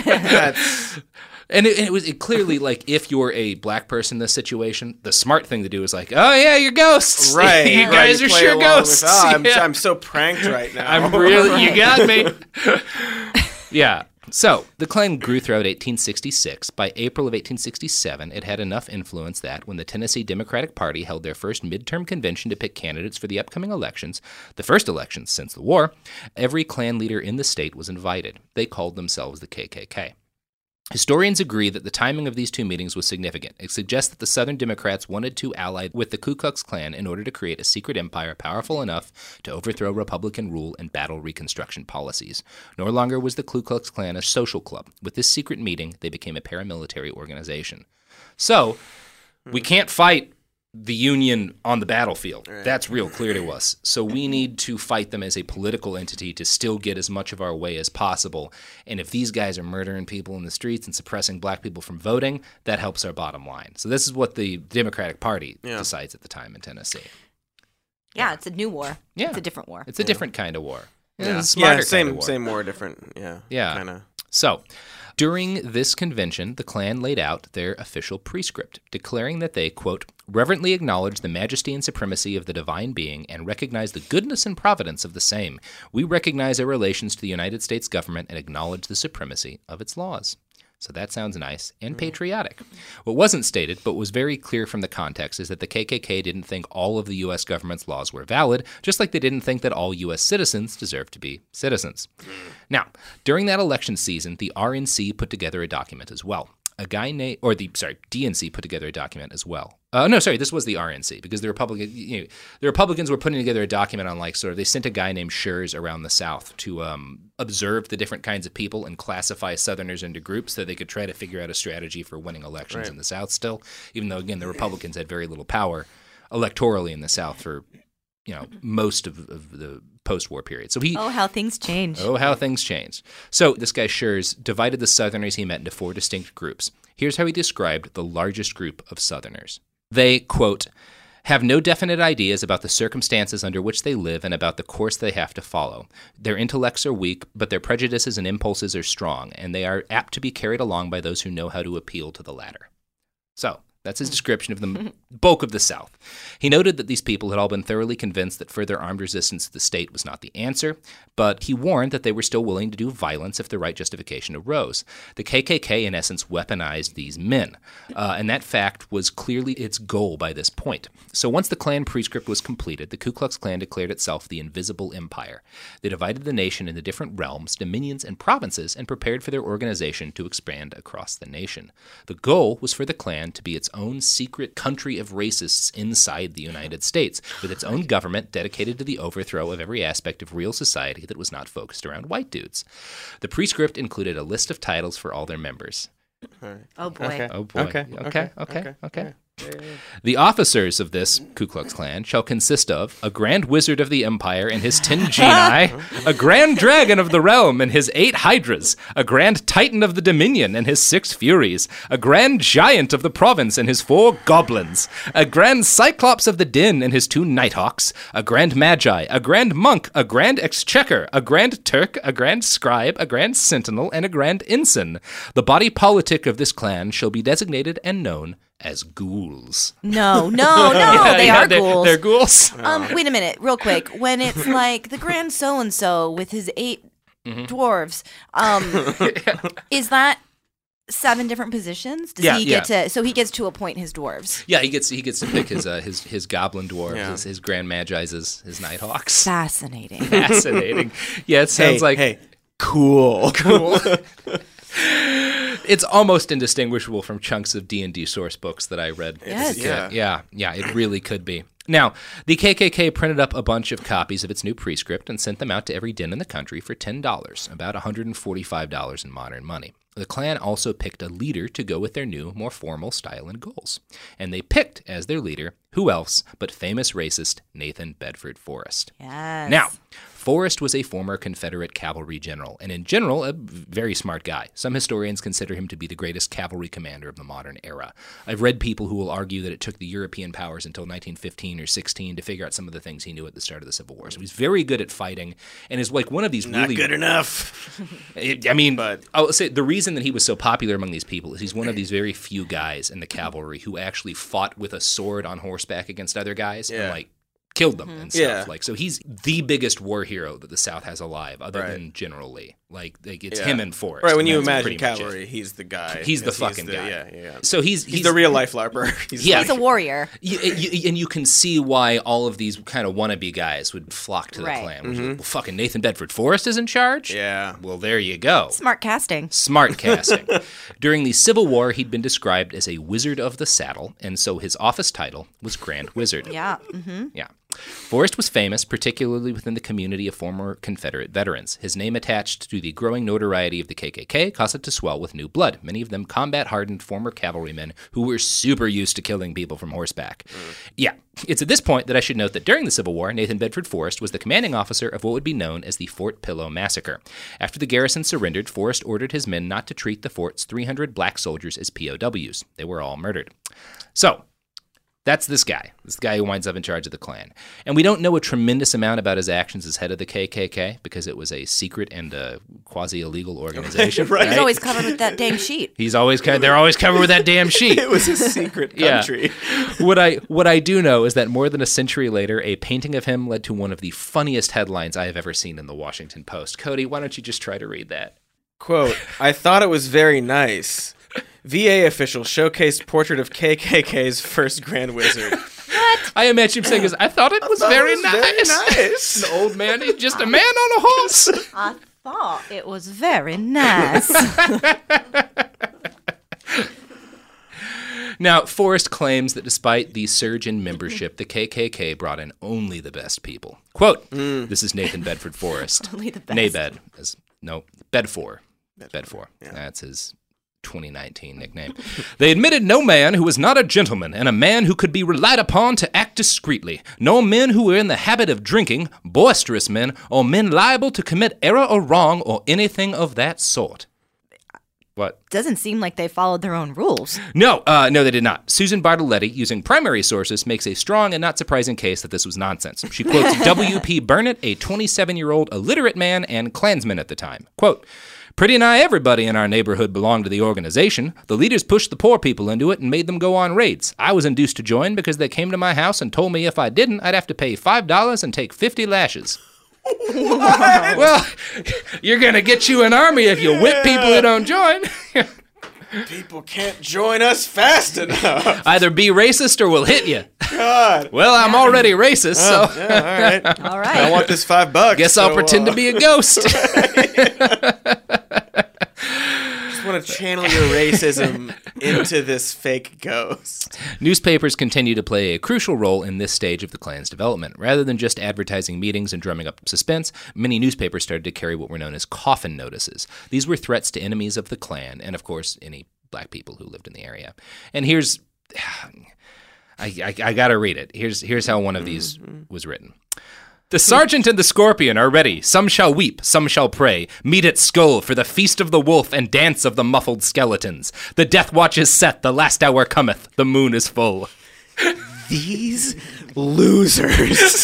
Speaker 10: That's
Speaker 9: and it, it was it clearly like if you're a black person in this situation, the smart thing to do is like, oh yeah, you're ghosts.
Speaker 10: right.
Speaker 9: you
Speaker 10: right.
Speaker 9: guys
Speaker 10: You
Speaker 9: are
Speaker 10: play
Speaker 9: sure
Speaker 10: along
Speaker 9: ghosts.
Speaker 10: With, oh, I'm,
Speaker 9: Yeah.
Speaker 10: I'm so pranked right now.
Speaker 9: I'm really, you got me. Yeah. So, the Klan grew throughout eighteen sixty-six. By April of eighteen sixty-seven, it had enough influence that, when the Tennessee Democratic Party held their first midterm convention to pick candidates for the upcoming elections, the first elections since the war, every Klan leader in the state was invited. They called themselves the K K K. Historians agree that the timing of these two meetings was significant. It suggests that the Southern Democrats wanted to ally with the Ku Klux Klan in order to create a secret empire powerful enough to overthrow Republican rule and battle Reconstruction policies. No longer was the Ku Klux Klan a social club. With this secret meeting, they became a paramilitary organization. So, we can't fight the Union on the battlefield. Right. That's real clear to us. So we need to fight them as a political entity to still get as much of our way as possible. And if these guys are murdering people in the streets and suppressing black people from voting, that helps our bottom line. So this is what the Democratic Party yeah. decides at the time in Tennessee.
Speaker 11: Yeah, it's a new war.
Speaker 9: Yeah.
Speaker 11: It's a different war.
Speaker 9: It's a different kind of war.
Speaker 10: Yeah,
Speaker 9: it's a
Speaker 10: yeah same,
Speaker 9: kind of war.
Speaker 10: same war, different, yeah.
Speaker 9: Yeah.
Speaker 10: Kinda.
Speaker 9: So, during this convention, the Klan laid out their official prescript, declaring that they, quote, reverently acknowledge the majesty and supremacy of the divine being and recognize the goodness and providence of the same. We recognize our relations to the United States government and acknowledge the supremacy of its laws. So that sounds nice and patriotic. What wasn't stated, but was very clear from the context, is that the K K K didn't think all of the U S government's laws were valid, just like they didn't think that all U S citizens deserved to be citizens. Now, during that election season, the R N C put together a document as well. A guy named, or the, sorry, D N C put together a document as well. Uh, no, sorry, this was the R N C, because the Republican, you know, the Republicans were putting together a document on, like, sort of, they sent a guy named Schurz around the South to um, observe the different kinds of people and classify Southerners into groups so they could try to figure out a strategy for winning elections
Speaker 10: right.
Speaker 9: in the South still, even though, again, the Republicans had very little power electorally in the South for, you know, most of, of the post-war period. So he
Speaker 11: Oh, how things change.
Speaker 9: Oh, how things change. So this guy Schurz divided the Southerners he met into four distinct groups. Here's how he described the largest group of Southerners. They, quote, have no definite ideas about the circumstances under which they live and about the course they have to follow. Their intellects are weak, but their prejudices and impulses are strong, and they are apt to be carried along by those who know how to appeal to the latter. So, that's his description of the bulk of the South. He noted that these people had all been thoroughly convinced that further armed resistance to the state was not the answer, but he warned that they were still willing to do violence if the right justification arose. The K K K, in essence, weaponized these men, uh, and that fact was clearly its goal by this point. So once the Klan prescript was completed, the Ku Klux Klan declared itself the Invisible Empire. They divided the nation into different realms, dominions, and provinces, and prepared for their organization to expand across the nation. The goal was for the Klan to be its own secret country of racists inside the United States, with its own government dedicated to the overthrow of every aspect of real society that was not focused around white dudes. The prescript included a list of titles for all their members.
Speaker 10: Right.
Speaker 11: Oh, boy.
Speaker 10: Okay.
Speaker 9: Oh, boy.
Speaker 10: Okay.
Speaker 9: Okay.
Speaker 10: Okay.
Speaker 9: Okay.
Speaker 10: Okay.
Speaker 9: Okay. The officers of this Ku Klux Klan shall consist of a Grand Wizard of the Empire and his ten genii, a Grand Dragon of the Realm and his eight Hydras, a Grand Titan of the Dominion and his six Furies, a Grand Giant of the Province and his four Goblins, a Grand Cyclops of the Din and his two Nighthawks, a Grand Magi, a Grand Monk, a Grand Exchequer, a Grand Turk, a Grand Scribe, a Grand Sentinel, and a Grand Ensign. The body politic of this clan shall be designated and known as ghouls.
Speaker 11: No, no, no,
Speaker 9: yeah,
Speaker 11: they
Speaker 9: yeah,
Speaker 11: are
Speaker 9: they're,
Speaker 11: ghouls.
Speaker 9: They're ghouls.
Speaker 11: Um, wait a minute, real quick. When it's like the Grand So-and-so with his eight mm-hmm. dwarves, um, is that seven different positions? Does
Speaker 9: yeah,
Speaker 11: he get
Speaker 9: yeah.
Speaker 11: to? So he gets to appoint his dwarves.
Speaker 9: Yeah, he gets he gets to pick his uh, his his goblin dwarves,
Speaker 10: Yeah.
Speaker 9: his, his grand magi's, his, his nighthawks.
Speaker 11: Fascinating.
Speaker 9: Fascinating. Yeah, it sounds
Speaker 10: hey,
Speaker 9: like
Speaker 10: hey, cool,
Speaker 9: cool. It's almost indistinguishable from chunks of D and D source books that I read.
Speaker 11: Yes.
Speaker 9: Yeah, yeah, yeah. It really could be. Now, the K K K printed up a bunch of copies of its new prescript and sent them out to every den in the country for ten dollars, about one hundred forty-five dollars in modern money. The Klan also picked a leader to go with their new, more formal style and goals. And they picked as their leader, who else but famous racist Nathan Bedford Forrest.
Speaker 11: Yes.
Speaker 9: Now, Forrest was a former Confederate cavalry general, and in general, a very smart guy. Some historians consider him to be the greatest cavalry commander of the modern era. I've read people who will argue that it took the European powers until nineteen fifteen or sixteen to figure out some of the things he knew at the start of the Civil War. So he's very good at fighting, and is like one of these
Speaker 10: Not
Speaker 9: really...
Speaker 10: good enough.
Speaker 9: I mean, but I'll say the reason that he was so popular among these people is he's one of these very few guys in the cavalry who actually fought with a sword on horseback against other guys
Speaker 10: Yeah.
Speaker 9: and like killed them and stuff.
Speaker 10: Yeah.
Speaker 9: Like, so he's the biggest war hero that the South has alive, other
Speaker 10: Right.
Speaker 9: than General Lee. Like, like it's
Speaker 10: Yeah.
Speaker 9: him and Forrest.
Speaker 10: Right, when
Speaker 9: and
Speaker 10: you
Speaker 9: that's
Speaker 10: imagine
Speaker 9: pretty much
Speaker 10: cavalry,
Speaker 9: it.
Speaker 10: he's the guy.
Speaker 9: He's the
Speaker 10: Yes,
Speaker 9: fucking
Speaker 10: the-
Speaker 9: guy.
Speaker 10: Yeah, yeah, yeah.
Speaker 9: So he's
Speaker 10: he's,
Speaker 9: he's
Speaker 10: the real life LARPer. He's
Speaker 9: Yeah.
Speaker 11: He's a warrior.
Speaker 9: You, you, and you can see why all of these kind of wannabe guys would flock to the
Speaker 11: Right.
Speaker 9: Klan. Which is, well, fucking Nathan Bedford Forrest is in charge?
Speaker 10: Yeah.
Speaker 9: Well, there you go.
Speaker 11: Smart casting.
Speaker 9: Smart casting. During the Civil War, he'd been described as a wizard of the saddle, and so his office title was Grand Wizard.
Speaker 11: Yeah. Mm-hmm.
Speaker 9: Yeah. Forrest was famous, particularly within the community of former Confederate veterans. His name attached to the growing notoriety of the K K K caused it to swell with new blood, many of them combat-hardened former cavalrymen who were super used to killing people from horseback. Mm. Yeah, it's at this point that I should note that during the Civil War, Nathan Bedford Forrest was the commanding officer of what would be known as the Fort Pillow Massacre. After the garrison surrendered, Forrest ordered his men not to treat the fort's three hundred black soldiers as P O Ws. They were all murdered. So, that's this guy. This is the guy who winds up in charge of the Klan. And we don't know a tremendous amount about his actions as head of the K K K because it was a secret and a quasi-illegal organization.
Speaker 11: Right. Right? He's always covered with that dang sheet.
Speaker 9: He's always co- they're always covered with that damn sheet.
Speaker 10: It was a secret country.
Speaker 9: Yeah. What I what I do know is that more than a century later, a painting of him led to one of the funniest headlines I have ever seen in the Washington Post. Cody, why don't you just try to read that?
Speaker 10: Quote, I thought it was very nice. V A official showcased portrait of K K K's first Grand Wizard.
Speaker 11: What?
Speaker 9: I imagine him saying, is, I thought it was,
Speaker 10: thought
Speaker 9: very,
Speaker 10: it was
Speaker 9: nice.
Speaker 10: very nice.
Speaker 9: An old man, he's just a man on a horse.
Speaker 11: I thought it was very nice.
Speaker 9: Now, Forrest claims that despite the surge in membership, the K K K brought in only the best people. Quote, mm. This is Nathan Bedford Forrest.
Speaker 11: Only the best.
Speaker 9: Nabed. As, no, Bedfor.
Speaker 10: Bedfor.
Speaker 9: Bedfor.
Speaker 10: Yeah.
Speaker 9: That's his twenty nineteen nickname. They admitted no man who was not a gentleman and a man who could be relied upon to act discreetly. No men who were in the habit of drinking, boisterous men, or men liable to commit error or wrong or anything of that sort. What?
Speaker 11: Doesn't seem like they followed their own rules.
Speaker 9: No, uh, no, they did not. Susan Bartoletti, using primary sources, makes a strong and not surprising case that this was nonsense. She quotes W P Burnett, a twenty-seven-year-old illiterate man and Klansman at the time. Quote, pretty nigh everybody in our neighborhood belonged to the organization. The leaders pushed the poor people into it and made them go on raids. I was induced to join because they came to my house and told me if I didn't, I'd have to pay five dollars and take fifty lashes.
Speaker 10: What?
Speaker 9: Well, you're going to get you an army if you whip people who don't join.
Speaker 10: People can't join us fast enough.
Speaker 9: Either be racist or we'll hit you.
Speaker 10: God.
Speaker 9: Well, I'm yeah. already racist,
Speaker 10: oh,
Speaker 9: so.
Speaker 10: Yeah, all right.
Speaker 11: All right.
Speaker 10: I want this five bucks.
Speaker 9: Guess
Speaker 10: so,
Speaker 9: I'll pretend
Speaker 10: uh,
Speaker 9: to be a ghost.
Speaker 10: Just want to channel your racism into this fake ghost.
Speaker 9: Newspapers continue to play a crucial role in this stage of the Klan's development. Rather than just advertising meetings and drumming up suspense, many newspapers started to carry what were known as coffin notices. These were threats to enemies of the Klan and, of course, any black people who lived in the area. And here's, I, I, I gotta read it. Here's, here's how one of these was written. The sergeant and the scorpion are ready. Some shall weep, some shall pray. Meet at Skull for the feast of the wolf and dance of the muffled skeletons. The death watch is set, the last hour cometh, the moon is full.
Speaker 10: These losers.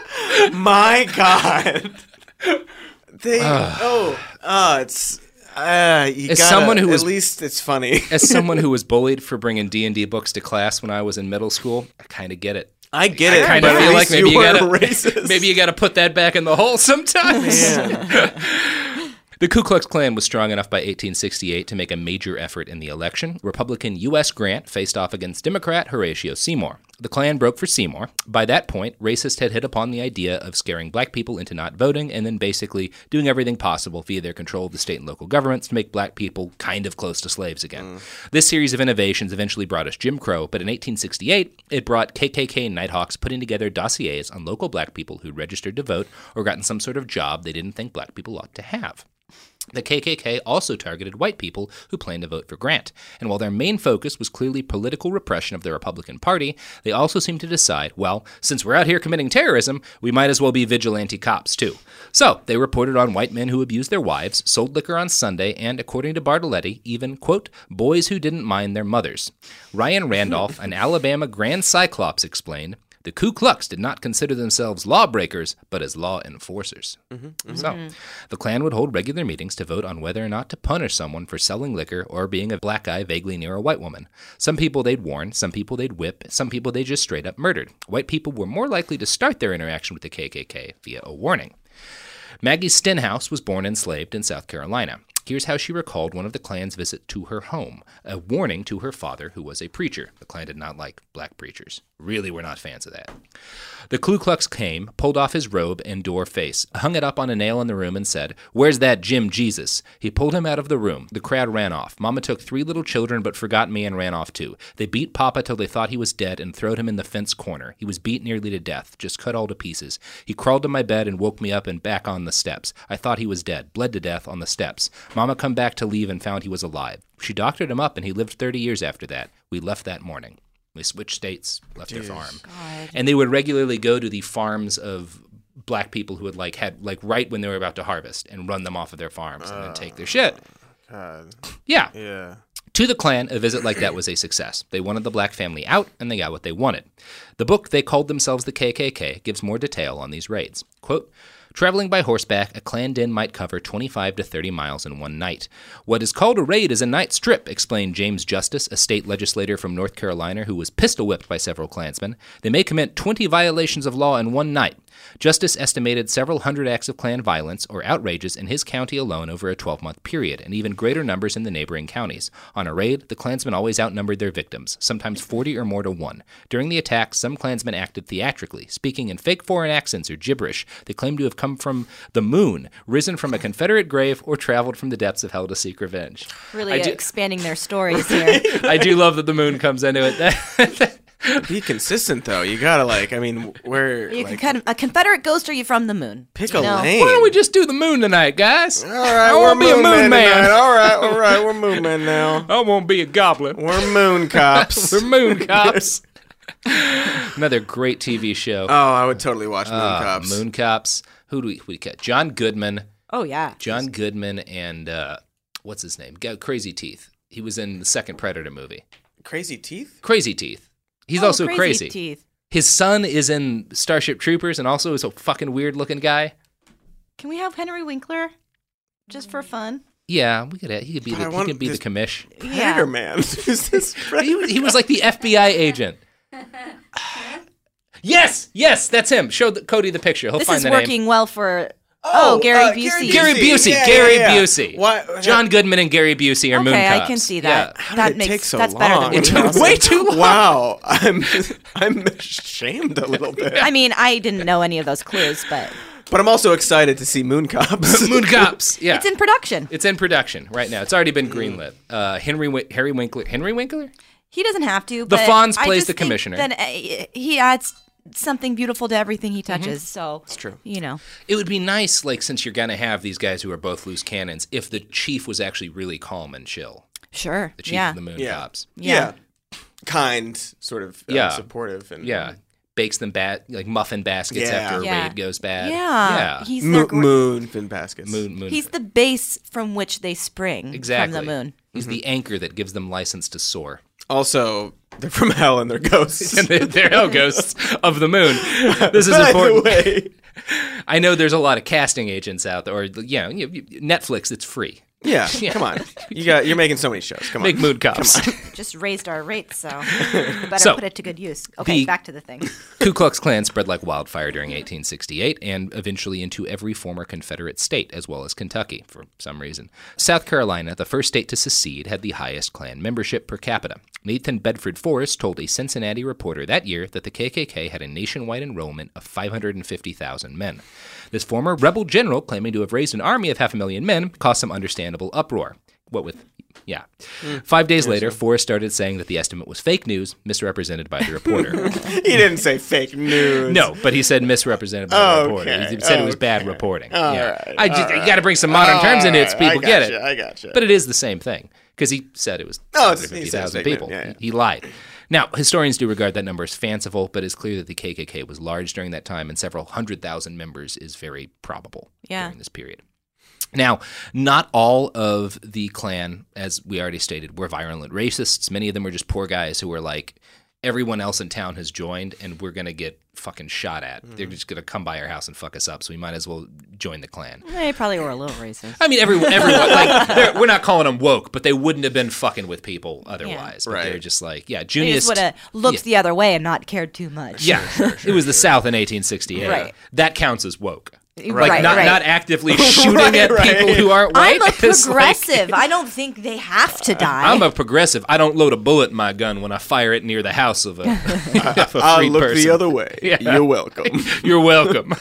Speaker 10: My God. They, oh, oh, it's... Uh, you
Speaker 9: as
Speaker 10: gotta,
Speaker 9: someone who was,
Speaker 10: at least it's funny.
Speaker 9: As someone who was bullied for bringing D and D books to class when I was in middle school, I kind of get it.
Speaker 10: I get it.
Speaker 9: I kind of feel like maybe you, you gotta
Speaker 10: racist.
Speaker 9: maybe you gotta put that back in the hole sometimes.
Speaker 10: Yeah.
Speaker 9: The Ku Klux Klan was strong enough by eighteen sixty-eight to make a major effort in the election. Republican U S Grant faced off against Democrat Horatio Seymour. The Klan broke for Seymour. By that point, racists had hit upon the idea of scaring black people into not voting and then basically doing everything possible via their control of the state and local governments to make black people kind of close to slaves again. Mm. This series of innovations eventually brought us Jim Crow, but in eighteen sixty-eight, it brought K K K Nighthawks putting together dossiers on local black people who registered to vote or gotten some sort of job they didn't think black people ought to have. The K K K also targeted white people who planned to vote for Grant, and while their main focus was clearly political repression of the Republican Party, they also seemed to decide, well, since we're out here committing terrorism, we might as well be vigilante cops too. So they reported on white men who abused their wives, sold liquor on Sunday, and, according to Bartoletti, even, quote, boys who didn't mind their mothers. Ryan Randolph, an Alabama Grand Cyclops, explained, the Ku Klux did not consider themselves lawbreakers, but as law enforcers. Mm-hmm, mm-hmm. So, the Klan would hold regular meetings to vote on whether or not to punish someone for selling liquor or being a black guy vaguely near a white woman. Some people they'd warn, some people they'd whip, some people they just straight up murdered. White people were more likely to start their interaction with the K K K via a warning. Maggie Stenhouse was born enslaved in South Carolina. Here's how she recalled one of the Klan's visit to her home, a warning to her father, who was a preacher. The Klan did not like black preachers. Really were not fans of that. The Ku Klux came, pulled off his robe and door face, hung it up on a nail in the room and said, "Where's that Jim Jesus?" He pulled him out of the room. The crowd ran off. Mama took three little children but forgot me and ran off too. They beat Papa till they thought he was dead and throwed him in the fence corner. He was beat nearly to death, just cut all to pieces. He crawled to my bed and woke me up and back on the steps. I thought he was dead, bled to death on the steps. Mama come back to leave and found he was alive. She doctored him up and he lived thirty years after that. We left that morning. We switched states, left Jeez. their farm. God. And they would regularly go to the farms of black people who had like had like right when they were about to harvest and run them off of their farms uh, and then take their shit.
Speaker 10: God.
Speaker 9: Yeah.
Speaker 10: Yeah.
Speaker 9: To the Klan, a visit like that was a success. They wanted the black family out, and they got what they wanted. The book, They Called Themselves the K K K, gives more detail on these raids. Quote, traveling by horseback, a Klan den might cover twenty-five to thirty miles in one night. What is called a raid is a night's trip, explained James Justice, a state legislator from North Carolina who was pistol-whipped by several Klansmen. They may commit twenty violations of law in one night. Justice estimated several hundred acts of Klan violence or outrages in his county alone over a twelve-month period, and even greater numbers in the neighboring counties. On a raid, the Klansmen always outnumbered their victims, sometimes forty or more to one. During the attack, some Klansmen acted theatrically, speaking in fake foreign accents or gibberish. They claimed to have come from the moon, risen from a Confederate grave, or traveled from the depths of hell to seek revenge.
Speaker 11: Really
Speaker 9: do,
Speaker 11: expanding their stories here.
Speaker 9: I do love that the moon comes into it.
Speaker 10: Be consistent, though. You gotta, like, I mean, where...
Speaker 11: You
Speaker 10: like,
Speaker 11: can cut a Confederate ghost, or you from the moon?
Speaker 10: Pick
Speaker 11: you
Speaker 10: a
Speaker 11: know?
Speaker 10: lane.
Speaker 9: Why don't we just do the moon tonight, guys?
Speaker 10: All right,
Speaker 9: I
Speaker 10: we're
Speaker 9: won't be a moon man.
Speaker 10: man. All right, all right, we're moon men now.
Speaker 9: I won't be a goblin.
Speaker 10: We're moon cops.
Speaker 9: We're moon cops. Another great T V show.
Speaker 10: Oh, I would totally watch Moon
Speaker 9: uh,
Speaker 10: Cops.
Speaker 9: Moon Cops. Who do we, who do we cut? John Goodman.
Speaker 11: Oh, yeah.
Speaker 9: John Goodman and, uh, what's his name? Crazy Teeth. He was in the second Predator movie.
Speaker 10: Crazy Teeth?
Speaker 9: Crazy Teeth. He's
Speaker 11: oh,
Speaker 9: also
Speaker 11: crazy.
Speaker 9: crazy.
Speaker 11: Teeth.
Speaker 9: His son is in Starship Troopers and also is a fucking weird-looking guy.
Speaker 11: Can we have Henry Winkler just for fun?
Speaker 9: Yeah, we could. He could be
Speaker 10: God,
Speaker 9: the. He could be the commish.
Speaker 10: Predator man. Who's this?
Speaker 9: he, he was like the F B I agent. Yes, yes, that's him. Show the, Cody the picture. He'll
Speaker 11: this
Speaker 9: find
Speaker 11: is
Speaker 9: the
Speaker 11: working
Speaker 9: name.
Speaker 11: well for. Oh,
Speaker 10: Oh,
Speaker 11: Gary
Speaker 10: uh,
Speaker 11: Busey.
Speaker 9: Gary Busey.
Speaker 10: Yeah,
Speaker 9: Gary
Speaker 10: yeah, yeah.
Speaker 9: Busey.
Speaker 10: Why-
Speaker 9: John Goodman and Gary Busey are
Speaker 11: Okay,
Speaker 9: Moon Cops.
Speaker 11: I can see that.
Speaker 9: Yeah.
Speaker 10: How
Speaker 11: that
Speaker 10: did it
Speaker 11: makes
Speaker 10: take so
Speaker 11: that's
Speaker 10: long?
Speaker 11: better than
Speaker 9: It
Speaker 11: Moon
Speaker 9: took
Speaker 11: Cops.
Speaker 9: way too long.
Speaker 10: Wow, I'm I'm ashamed a little bit.
Speaker 11: I mean, I didn't know any of those clues, but
Speaker 10: But I'm also excited to see Moon Cops.
Speaker 9: Moon Cops. Yeah,
Speaker 11: it's in production.
Speaker 9: It's in production right now. It's already been greenlit. Uh, Henry Win- Harry Winkler. Henry Winkler.
Speaker 11: He doesn't have to.
Speaker 9: The
Speaker 11: but
Speaker 9: Fonz
Speaker 11: I
Speaker 9: plays
Speaker 11: just
Speaker 9: the
Speaker 11: think
Speaker 9: commissioner.
Speaker 11: Then uh, he adds something beautiful to everything he touches.
Speaker 9: Mm-hmm.
Speaker 11: So
Speaker 10: It's true.
Speaker 11: You know,
Speaker 9: It would be nice, like, since you're gonna have these guys who are both loose cannons, if the chief was actually really calm and chill.
Speaker 11: sure.
Speaker 9: The chief
Speaker 11: yeah.
Speaker 9: of the Moon
Speaker 10: Yeah.
Speaker 9: Cops.
Speaker 10: Yeah. Kind, sort of uh,
Speaker 9: Yeah.
Speaker 10: supportive. and
Speaker 9: Yeah. Bakes them bat like muffin baskets
Speaker 10: Yeah.
Speaker 9: after a
Speaker 11: Yeah.
Speaker 9: raid goes bad.
Speaker 11: Yeah.
Speaker 9: Yeah.
Speaker 11: He's
Speaker 10: Mo-
Speaker 11: their gr-
Speaker 10: moon fin baskets.
Speaker 9: moon moon.
Speaker 11: He's the base from which they spring
Speaker 9: exactly.
Speaker 11: from the moon.
Speaker 9: He's the anchor that gives them license to soar.
Speaker 10: Also, they're from hell and they're ghosts.
Speaker 9: And they're, they're hell ghosts of the moon. This is
Speaker 10: By
Speaker 9: important.
Speaker 10: the way,
Speaker 9: I know there's a lot of casting agents out there, or you know, you- you- Netflix. It's free.
Speaker 10: yeah,
Speaker 9: Yeah.
Speaker 10: come on. You got you're making so many shows. Come on.
Speaker 9: Make Moon Cops.
Speaker 11: Just raised our rates, so we better
Speaker 9: So,
Speaker 11: put it to good use. Okay,
Speaker 9: the-
Speaker 11: back to the thing.
Speaker 9: Ku Klux Klan spread like wildfire during eighteen sixty-eight and eventually into every former Confederate state, as well as Kentucky, for some reason. South Carolina, the first state to secede, had the highest Klan membership per capita. Nathan Bedford Forrest told a Cincinnati reporter that year that the K K K had a nationwide enrollment of five hundred fifty thousand men. This former rebel general, claiming to have raised an army of half a million men, caused some understandable uproar. What with, yeah.
Speaker 10: Mm.
Speaker 9: Five days later, Forrest started saying that the estimate was fake news, misrepresented by the reporter.
Speaker 10: He didn't say fake news.
Speaker 9: No, but he said misrepresented by the reporter.
Speaker 10: Okay,
Speaker 9: He said it was
Speaker 10: okay.
Speaker 9: bad reporting.
Speaker 10: All
Speaker 9: yeah.
Speaker 10: right,
Speaker 9: I just,
Speaker 10: all
Speaker 9: you got to bring some modern
Speaker 10: All
Speaker 9: terms into it so
Speaker 10: right,
Speaker 9: people
Speaker 10: I
Speaker 9: get
Speaker 10: gotcha,
Speaker 9: it.
Speaker 10: I gotcha.
Speaker 9: But it is the same thing because he said it was
Speaker 10: Oh, it's- he
Speaker 9: fifty
Speaker 10: said it's
Speaker 9: thousand
Speaker 10: fake
Speaker 9: people.
Speaker 10: news. Yeah, yeah.
Speaker 9: He lied. Now, historians do regard that number as fanciful, but it's clear that the K K K was large during that time, and several hundred thousand members is very probable
Speaker 11: Yeah.
Speaker 9: during this period. Now, not all of the Klan, as we already stated, were virulent racists. Many of them were just poor guys who were like, everyone else in town has joined, and we're going to get fucking shot at.
Speaker 10: Mm-hmm.
Speaker 9: They're just going to come by our house and fuck us up, so we might as well join the Klan.
Speaker 11: They probably were a little racist.
Speaker 9: I mean, everyone, everyone like, they're- we're not calling them woke, but they wouldn't have been fucking with people otherwise. But
Speaker 10: Right.
Speaker 9: they're just like, yeah,
Speaker 11: They
Speaker 9: Junius.
Speaker 11: just would have looked
Speaker 9: yeah.
Speaker 11: the other way and not cared too much.
Speaker 9: Yeah, it was the South in eighteen sixty-eight.
Speaker 11: Right.
Speaker 9: That counts as woke. Like
Speaker 11: Right,
Speaker 9: not
Speaker 11: right.
Speaker 9: not actively shooting
Speaker 10: Right,
Speaker 9: at
Speaker 10: right.
Speaker 9: people who aren't white.
Speaker 11: I'm a
Speaker 9: It's like-
Speaker 11: progressive. I don't think they have to die.
Speaker 9: I'm a progressive. I don't load a bullet in my gun when I fire it near the house of a, of a
Speaker 10: I'll
Speaker 9: free
Speaker 10: look
Speaker 9: person.
Speaker 10: the other way.
Speaker 9: Yeah.
Speaker 10: You're welcome.
Speaker 9: You're welcome.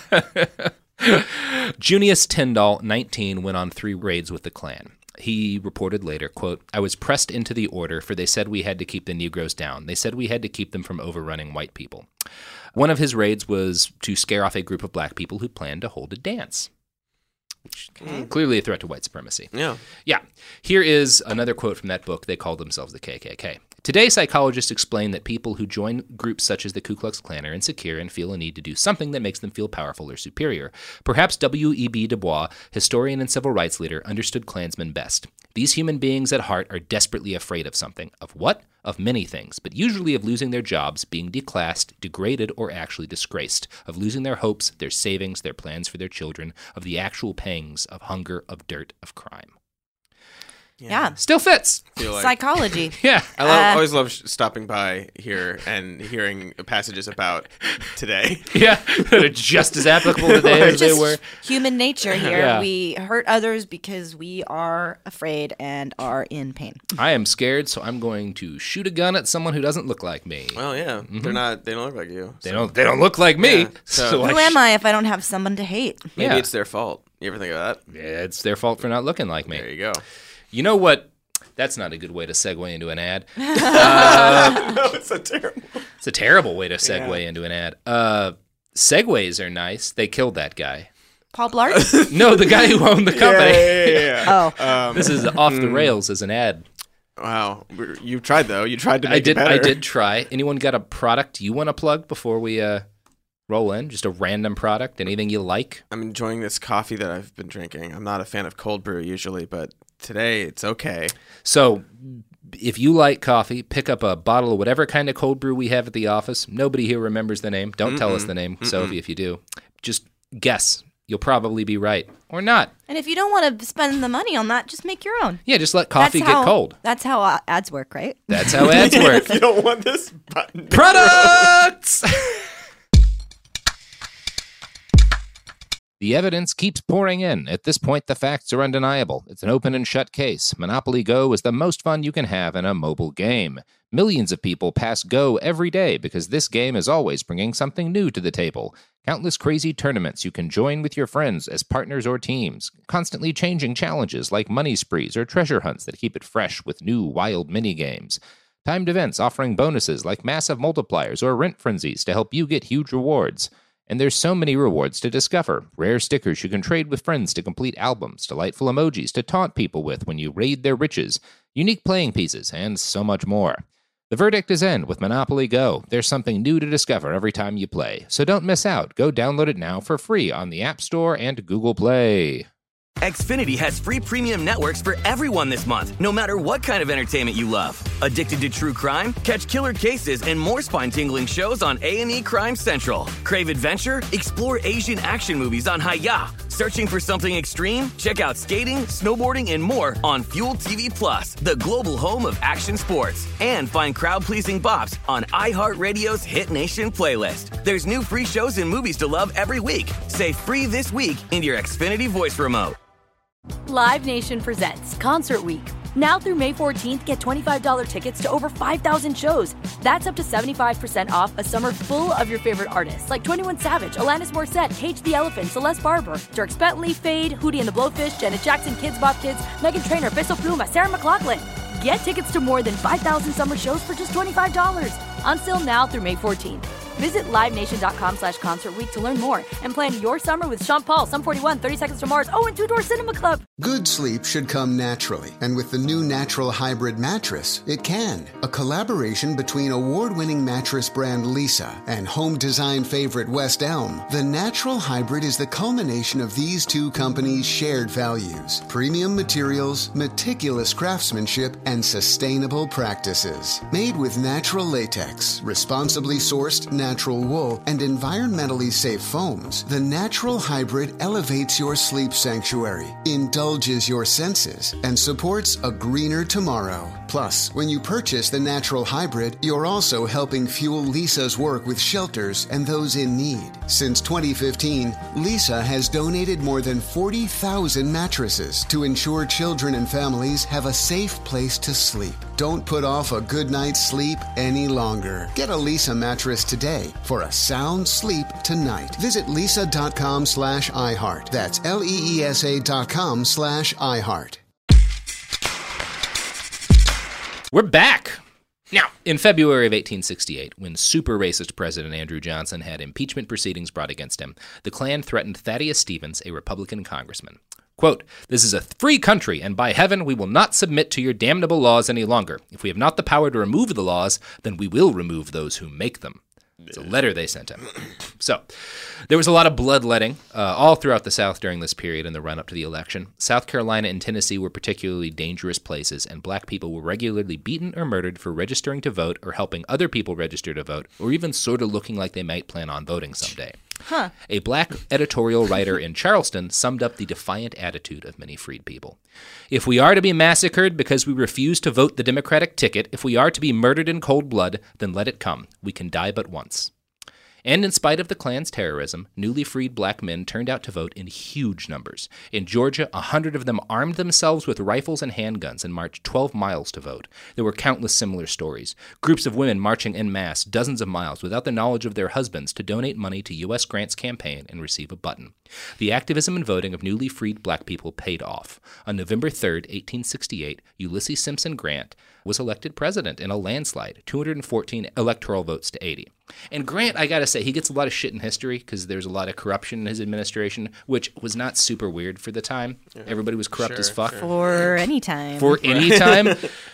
Speaker 9: Junius Tyndall, nineteen, went on three raids with the Klan. He reported later, quote, I was pressed into the order, for they said we had to keep the Negroes down. They said we had to keep them from overrunning white people. One of his raids was to scare off a group of black people who planned to hold a dance. Which
Speaker 11: Okay.
Speaker 9: clearly a threat to white supremacy.
Speaker 10: Yeah.
Speaker 9: Yeah. Here is another quote from that book. They called themselves the K K K. Today, psychologists explain that people who join groups such as the Ku Klux Klan are insecure and feel a need to do something that makes them feel powerful or superior. Perhaps W E B Du Bois, historian and civil rights leader, understood Klansmen best. These human beings at heart are desperately afraid of something. Of what? Of many things, but usually of losing their jobs, being declassed, degraded, or actually disgraced, of losing their hopes, their savings, their plans for their children, of the actual pangs of hunger, of dirt, of crime.
Speaker 11: Yeah.
Speaker 9: Still fits.
Speaker 10: Feel like-
Speaker 11: Psychology.
Speaker 9: Yeah.
Speaker 10: I love,
Speaker 11: Uh,
Speaker 10: always love sh- stopping by here and hearing passages about today.
Speaker 9: Yeah, that are just as applicable today as they
Speaker 11: Just
Speaker 9: were.
Speaker 11: human nature here.
Speaker 9: Yeah.
Speaker 11: We hurt others because we are afraid and are in pain.
Speaker 9: I am scared, so I'm going to shoot a gun at someone who doesn't look like me.
Speaker 10: Well, yeah, they're not. They don't look like you.
Speaker 9: They
Speaker 10: so-
Speaker 9: don't. They don't look like me.
Speaker 10: Yeah, so-
Speaker 9: So
Speaker 11: Who
Speaker 9: I
Speaker 11: am
Speaker 9: sh-
Speaker 11: I if I don't have someone to hate?
Speaker 10: Maybe
Speaker 9: Yeah.
Speaker 10: it's their fault. You ever think of that?
Speaker 9: Yeah, it's their fault for not looking like me.
Speaker 10: There you go.
Speaker 9: You know what? That's not a good way to segue into an ad.
Speaker 10: no, it's so terrible.
Speaker 9: It's a terrible way to segue into an ad. Uh, Segways are nice. They killed that guy.
Speaker 11: Paul Blart?
Speaker 9: No, the guy who owned the company.
Speaker 10: Yeah, yeah, yeah, yeah.
Speaker 11: Oh.
Speaker 10: Um,
Speaker 9: This is off the rails as an ad.
Speaker 10: Wow, We're- you tried though. You tried to make
Speaker 9: I did.
Speaker 10: it better.
Speaker 9: I did try. Anyone got a product you want to plug before we uh, roll in? Just a random product. Anything you like?
Speaker 10: I'm enjoying this coffee that I've been drinking. I'm not a fan of cold brew usually, but today it's okay.
Speaker 9: So, if you like coffee, pick up a bottle of whatever kind of cold brew we have at the office. Nobody here remembers the name. Don't tell us the name, Sophie, if you do. Just guess. You'll probably be right. Or not.
Speaker 11: And if you don't want to spend the money on that, just make your own.
Speaker 9: Yeah, just let coffee
Speaker 11: That's how-
Speaker 9: get cold.
Speaker 11: That's how uh, ads work, right?
Speaker 9: That's how ads work.
Speaker 10: If you don't want this button.
Speaker 9: Products! The evidence keeps pouring in. At this point, the facts are undeniable. It's an open and shut case. Monopoly Go is the most fun you can have in a mobile game. Millions of people pass Go every day because this game is always bringing something new to the table. Countless crazy tournaments you can join with your friends as partners or teams. Constantly changing challenges like money sprees or treasure hunts that keep it fresh with new wild mini-games. Timed events offering bonuses like massive multipliers or rent frenzies to help you get huge rewards. And there's so many rewards to discover. Rare stickers you can trade with friends to complete albums, delightful emojis to taunt people with when you raid their riches, unique playing pieces, and so much more. The verdict is in with Monopoly Go. There's something new to discover every time you play. So don't miss out. Go download it now for free on the App Store and Google Play.
Speaker 8: Xfinity has free premium networks for everyone this month, no matter what kind of entertainment you love. Addicted to true crime? Catch killer cases and more spine-tingling shows on A and E Crime Central. Crave adventure? Explore Asian action movies on Hi-Ya. Searching for something extreme? Check out skating, snowboarding, and more on Fuel T V Plus, the global home of action sports. And find crowd-pleasing bops on iHeartRadio's Hit Nation playlist. There's new free shows and movies to love every week. Say free this week in your Xfinity voice remote.
Speaker 12: Live Nation presents Concert Week. Now through May fourteenth, get twenty-five dollars tickets to over five thousand shows. That's up to seventy-five percent off a summer full of your favorite artists like twenty-one Savage, Alanis Morissette, Cage the Elephant, Celeste Barber, Dierks Bentley, Fade, Hootie and the Blowfish, Janet Jackson, Kids Bop Kids, Meghan Trainor, Bissell Pluma, Sarah McLachlan. Get tickets to more than five thousand summer shows for just twenty-five dollars. Until now through May fourteenth. Visit livenation.com slash concert week to learn more and plan your summer with Sean Paul, Sum forty-one, thirty Seconds to Mars, oh, and Two Door Cinema Club.
Speaker 13: Good sleep should come naturally, and with the new Natural Hybrid mattress, it can. A collaboration between award-winning mattress brand Leesa and home design favorite West Elm, the Natural Hybrid is the culmination of these two companies' shared values: premium materials, meticulous craftsmanship, and sustainable practices. Made with natural latex, responsibly sourced natural wool, and environmentally safe foams, the Natural Hybrid elevates your sleep sanctuary, indulges your senses, and supports a greener tomorrow. Plus, when you purchase the natural hybrid, you're also helping fuel Lisa's work with shelters and those in need. Since twenty fifteen, Lisa has donated more than forty thousand mattresses to ensure children and families have a safe place to sleep. Don't put off a good night's sleep any longer. Get a Lisa mattress today for a sound sleep tonight. Visit lisa.com slash iHeart. That's L-E-E-S-A dot com slash iHeart.
Speaker 9: We're back. Now, in February of eighteen sixty-eight, when super racist President Andrew Johnson had impeachment proceedings brought against him, the Klan threatened Thaddeus Stevens, a Republican congressman. Quote, "This is a free country, and by heaven, we will not submit to your damnable laws any longer. If we have not the power to remove the laws, then we will remove those who make them." It's a letter they sent him. So, there was a lot of bloodletting uh, all throughout the South during this period in the run-up to the election. South Carolina and Tennessee were particularly dangerous places, and black people were regularly beaten or murdered for registering to vote or helping other people register to vote, or even sort of looking like they might plan on voting someday.
Speaker 11: Huh.
Speaker 9: A black editorial writer in Charleston summed up the defiant attitude of many freed people. "If we are to be massacred because we refuse to vote the Democratic ticket, if we are to be murdered in cold blood, then let it come. We can die but once." And in spite of the Klan's terrorism, newly freed black men turned out to vote in huge numbers. In Georgia, a hundred of them armed themselves with rifles and handguns and marched twelve miles to vote. There were countless similar stories. Groups of women marching en masse dozens of miles without the knowledge of their husbands to donate money to U S Grant's campaign and receive a button. The activism and voting of newly freed black people paid off. On November third, eighteen sixty-eight, Ulysses Simpson Grant was elected president in a landslide, two hundred fourteen electoral votes to eighty. And Grant, I gotta say, he gets a lot of shit in history because there's a lot of corruption in his administration, which was not super weird for the time. Yeah. Everybody was corrupt
Speaker 10: Sure,
Speaker 9: as fuck.
Speaker 10: sure.
Speaker 11: For any time.
Speaker 9: For any time.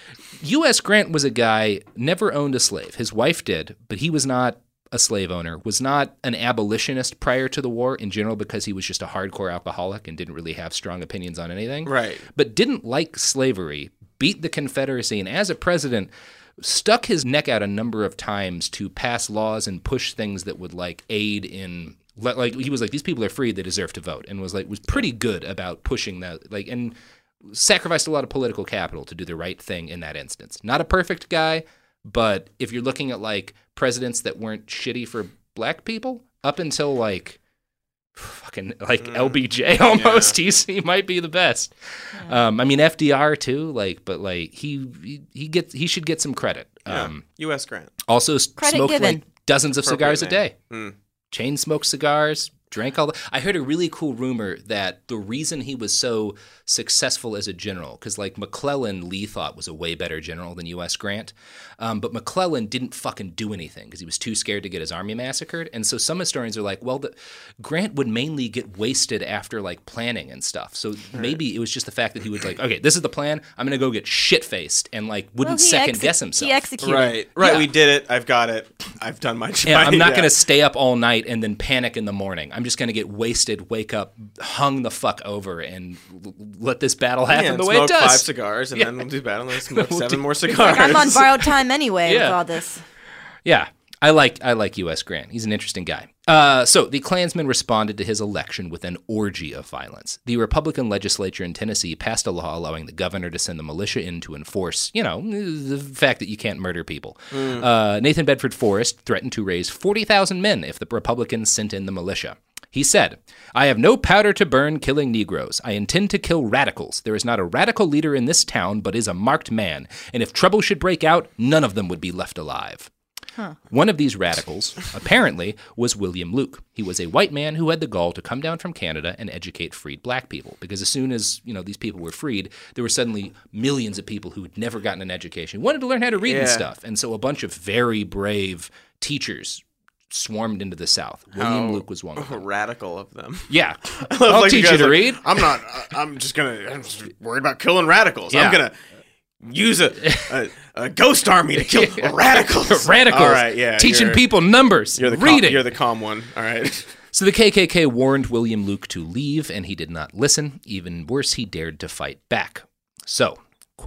Speaker 9: U S Grant was a guy, never owned a slave. His wife did, but he was not a slave owner, was not an abolitionist prior to the war in general because he was just a hardcore alcoholic and didn't really have strong opinions on anything.
Speaker 10: Right.
Speaker 9: But didn't like slavery, beat the Confederacy, and as a president stuck his neck out a number of times to pass laws and push things that would like aid in like he was like, these people are free, they deserve to vote, and was like was pretty good about pushing that, like, and sacrificed a lot of political capital to do the right thing in that instance. Not a perfect guy, but if you're looking at like presidents that weren't shitty for black people up until like fucking like mm. L B J almost, yeah. he's, he might be the best. Yeah. Um, I mean F D R too, like, but like he he, he gets he should get some credit.
Speaker 10: Yeah.
Speaker 9: Um,
Speaker 10: U S Grant
Speaker 9: also
Speaker 11: credit
Speaker 9: smoked
Speaker 11: given.
Speaker 9: like dozens of cigars
Speaker 10: name.
Speaker 9: a day.
Speaker 10: Mm.
Speaker 9: Chain smoked cigars. Drank all the... I heard a really cool rumor that the reason he was so successful as a general, because like McClellan, Lee thought was a way better general than U S Grant, um, but McClellan didn't fucking do anything because he was too scared to get his army massacred. And so some historians are like, well, the, Grant would mainly get wasted after like planning and stuff. So right. maybe it was just the fact that he would like, okay, this is the plan. I'm going to go get shit-faced and like wouldn't
Speaker 11: well,
Speaker 9: second
Speaker 11: exe-
Speaker 9: guess himself.
Speaker 11: He executed.
Speaker 10: Right, right.
Speaker 9: Yeah.
Speaker 10: We did it. I've got it. I've done my job.
Speaker 9: Yeah, I'm not
Speaker 10: yeah.
Speaker 9: going to stay up all night and then panic in the morning. I'm just going to get wasted, wake up, hung the fuck over, and l- let this battle happen
Speaker 10: yeah,
Speaker 9: the way
Speaker 10: smoke
Speaker 9: it does.
Speaker 10: five cigars, and yeah. then we'll do battle, and then smoke
Speaker 9: We'll
Speaker 10: seven
Speaker 9: do-
Speaker 10: more cigars.
Speaker 11: Like, I'm on borrowed time anyway
Speaker 9: Yeah.
Speaker 11: with all this.
Speaker 9: Yeah, I like I like U S Grant. He's an interesting guy. Uh, so the Klansmen responded to his election with an orgy of violence. The Republican legislature in Tennessee passed a law allowing the governor to send the militia in to enforce, you know, the fact that you can't murder people. Mm. Uh, Nathan Bedford Forrest threatened to raise forty thousand men if the Republicans sent in the militia. He said, "I have no powder to burn killing Negroes. I intend to kill radicals. There is not a radical leader in this town, but is a marked man. And if trouble should break out, none of them would be left alive." Huh. One of these radicals, apparently, was William Luke. He was a white man who had the gall to come down from Canada and educate freed black people. Because as soon as, you know, these people were freed, there were suddenly millions of people who had never gotten an education, wanted to learn how to read
Speaker 10: yeah.
Speaker 9: and stuff. And so a bunch of very brave teachers swarmed into the South. William
Speaker 10: How
Speaker 9: Luke was one of them.
Speaker 10: Radical of them.
Speaker 9: Yeah. I'll
Speaker 10: like
Speaker 9: teach you,
Speaker 10: you
Speaker 9: to
Speaker 10: like,
Speaker 9: read.
Speaker 10: I'm not, I'm just going to, I'm just worried about killing radicals.
Speaker 9: Yeah.
Speaker 10: I'm going to use a, a, a ghost army to kill radicals.
Speaker 9: Radicals.
Speaker 10: All right, yeah.
Speaker 9: Teaching
Speaker 10: you're-
Speaker 9: people numbers.
Speaker 10: You're the
Speaker 9: reading.
Speaker 10: calm, you're the calm one. All right.
Speaker 9: So the K K K warned William Luke to leave, and he did not listen. Even worse, he dared to fight back. So, quote,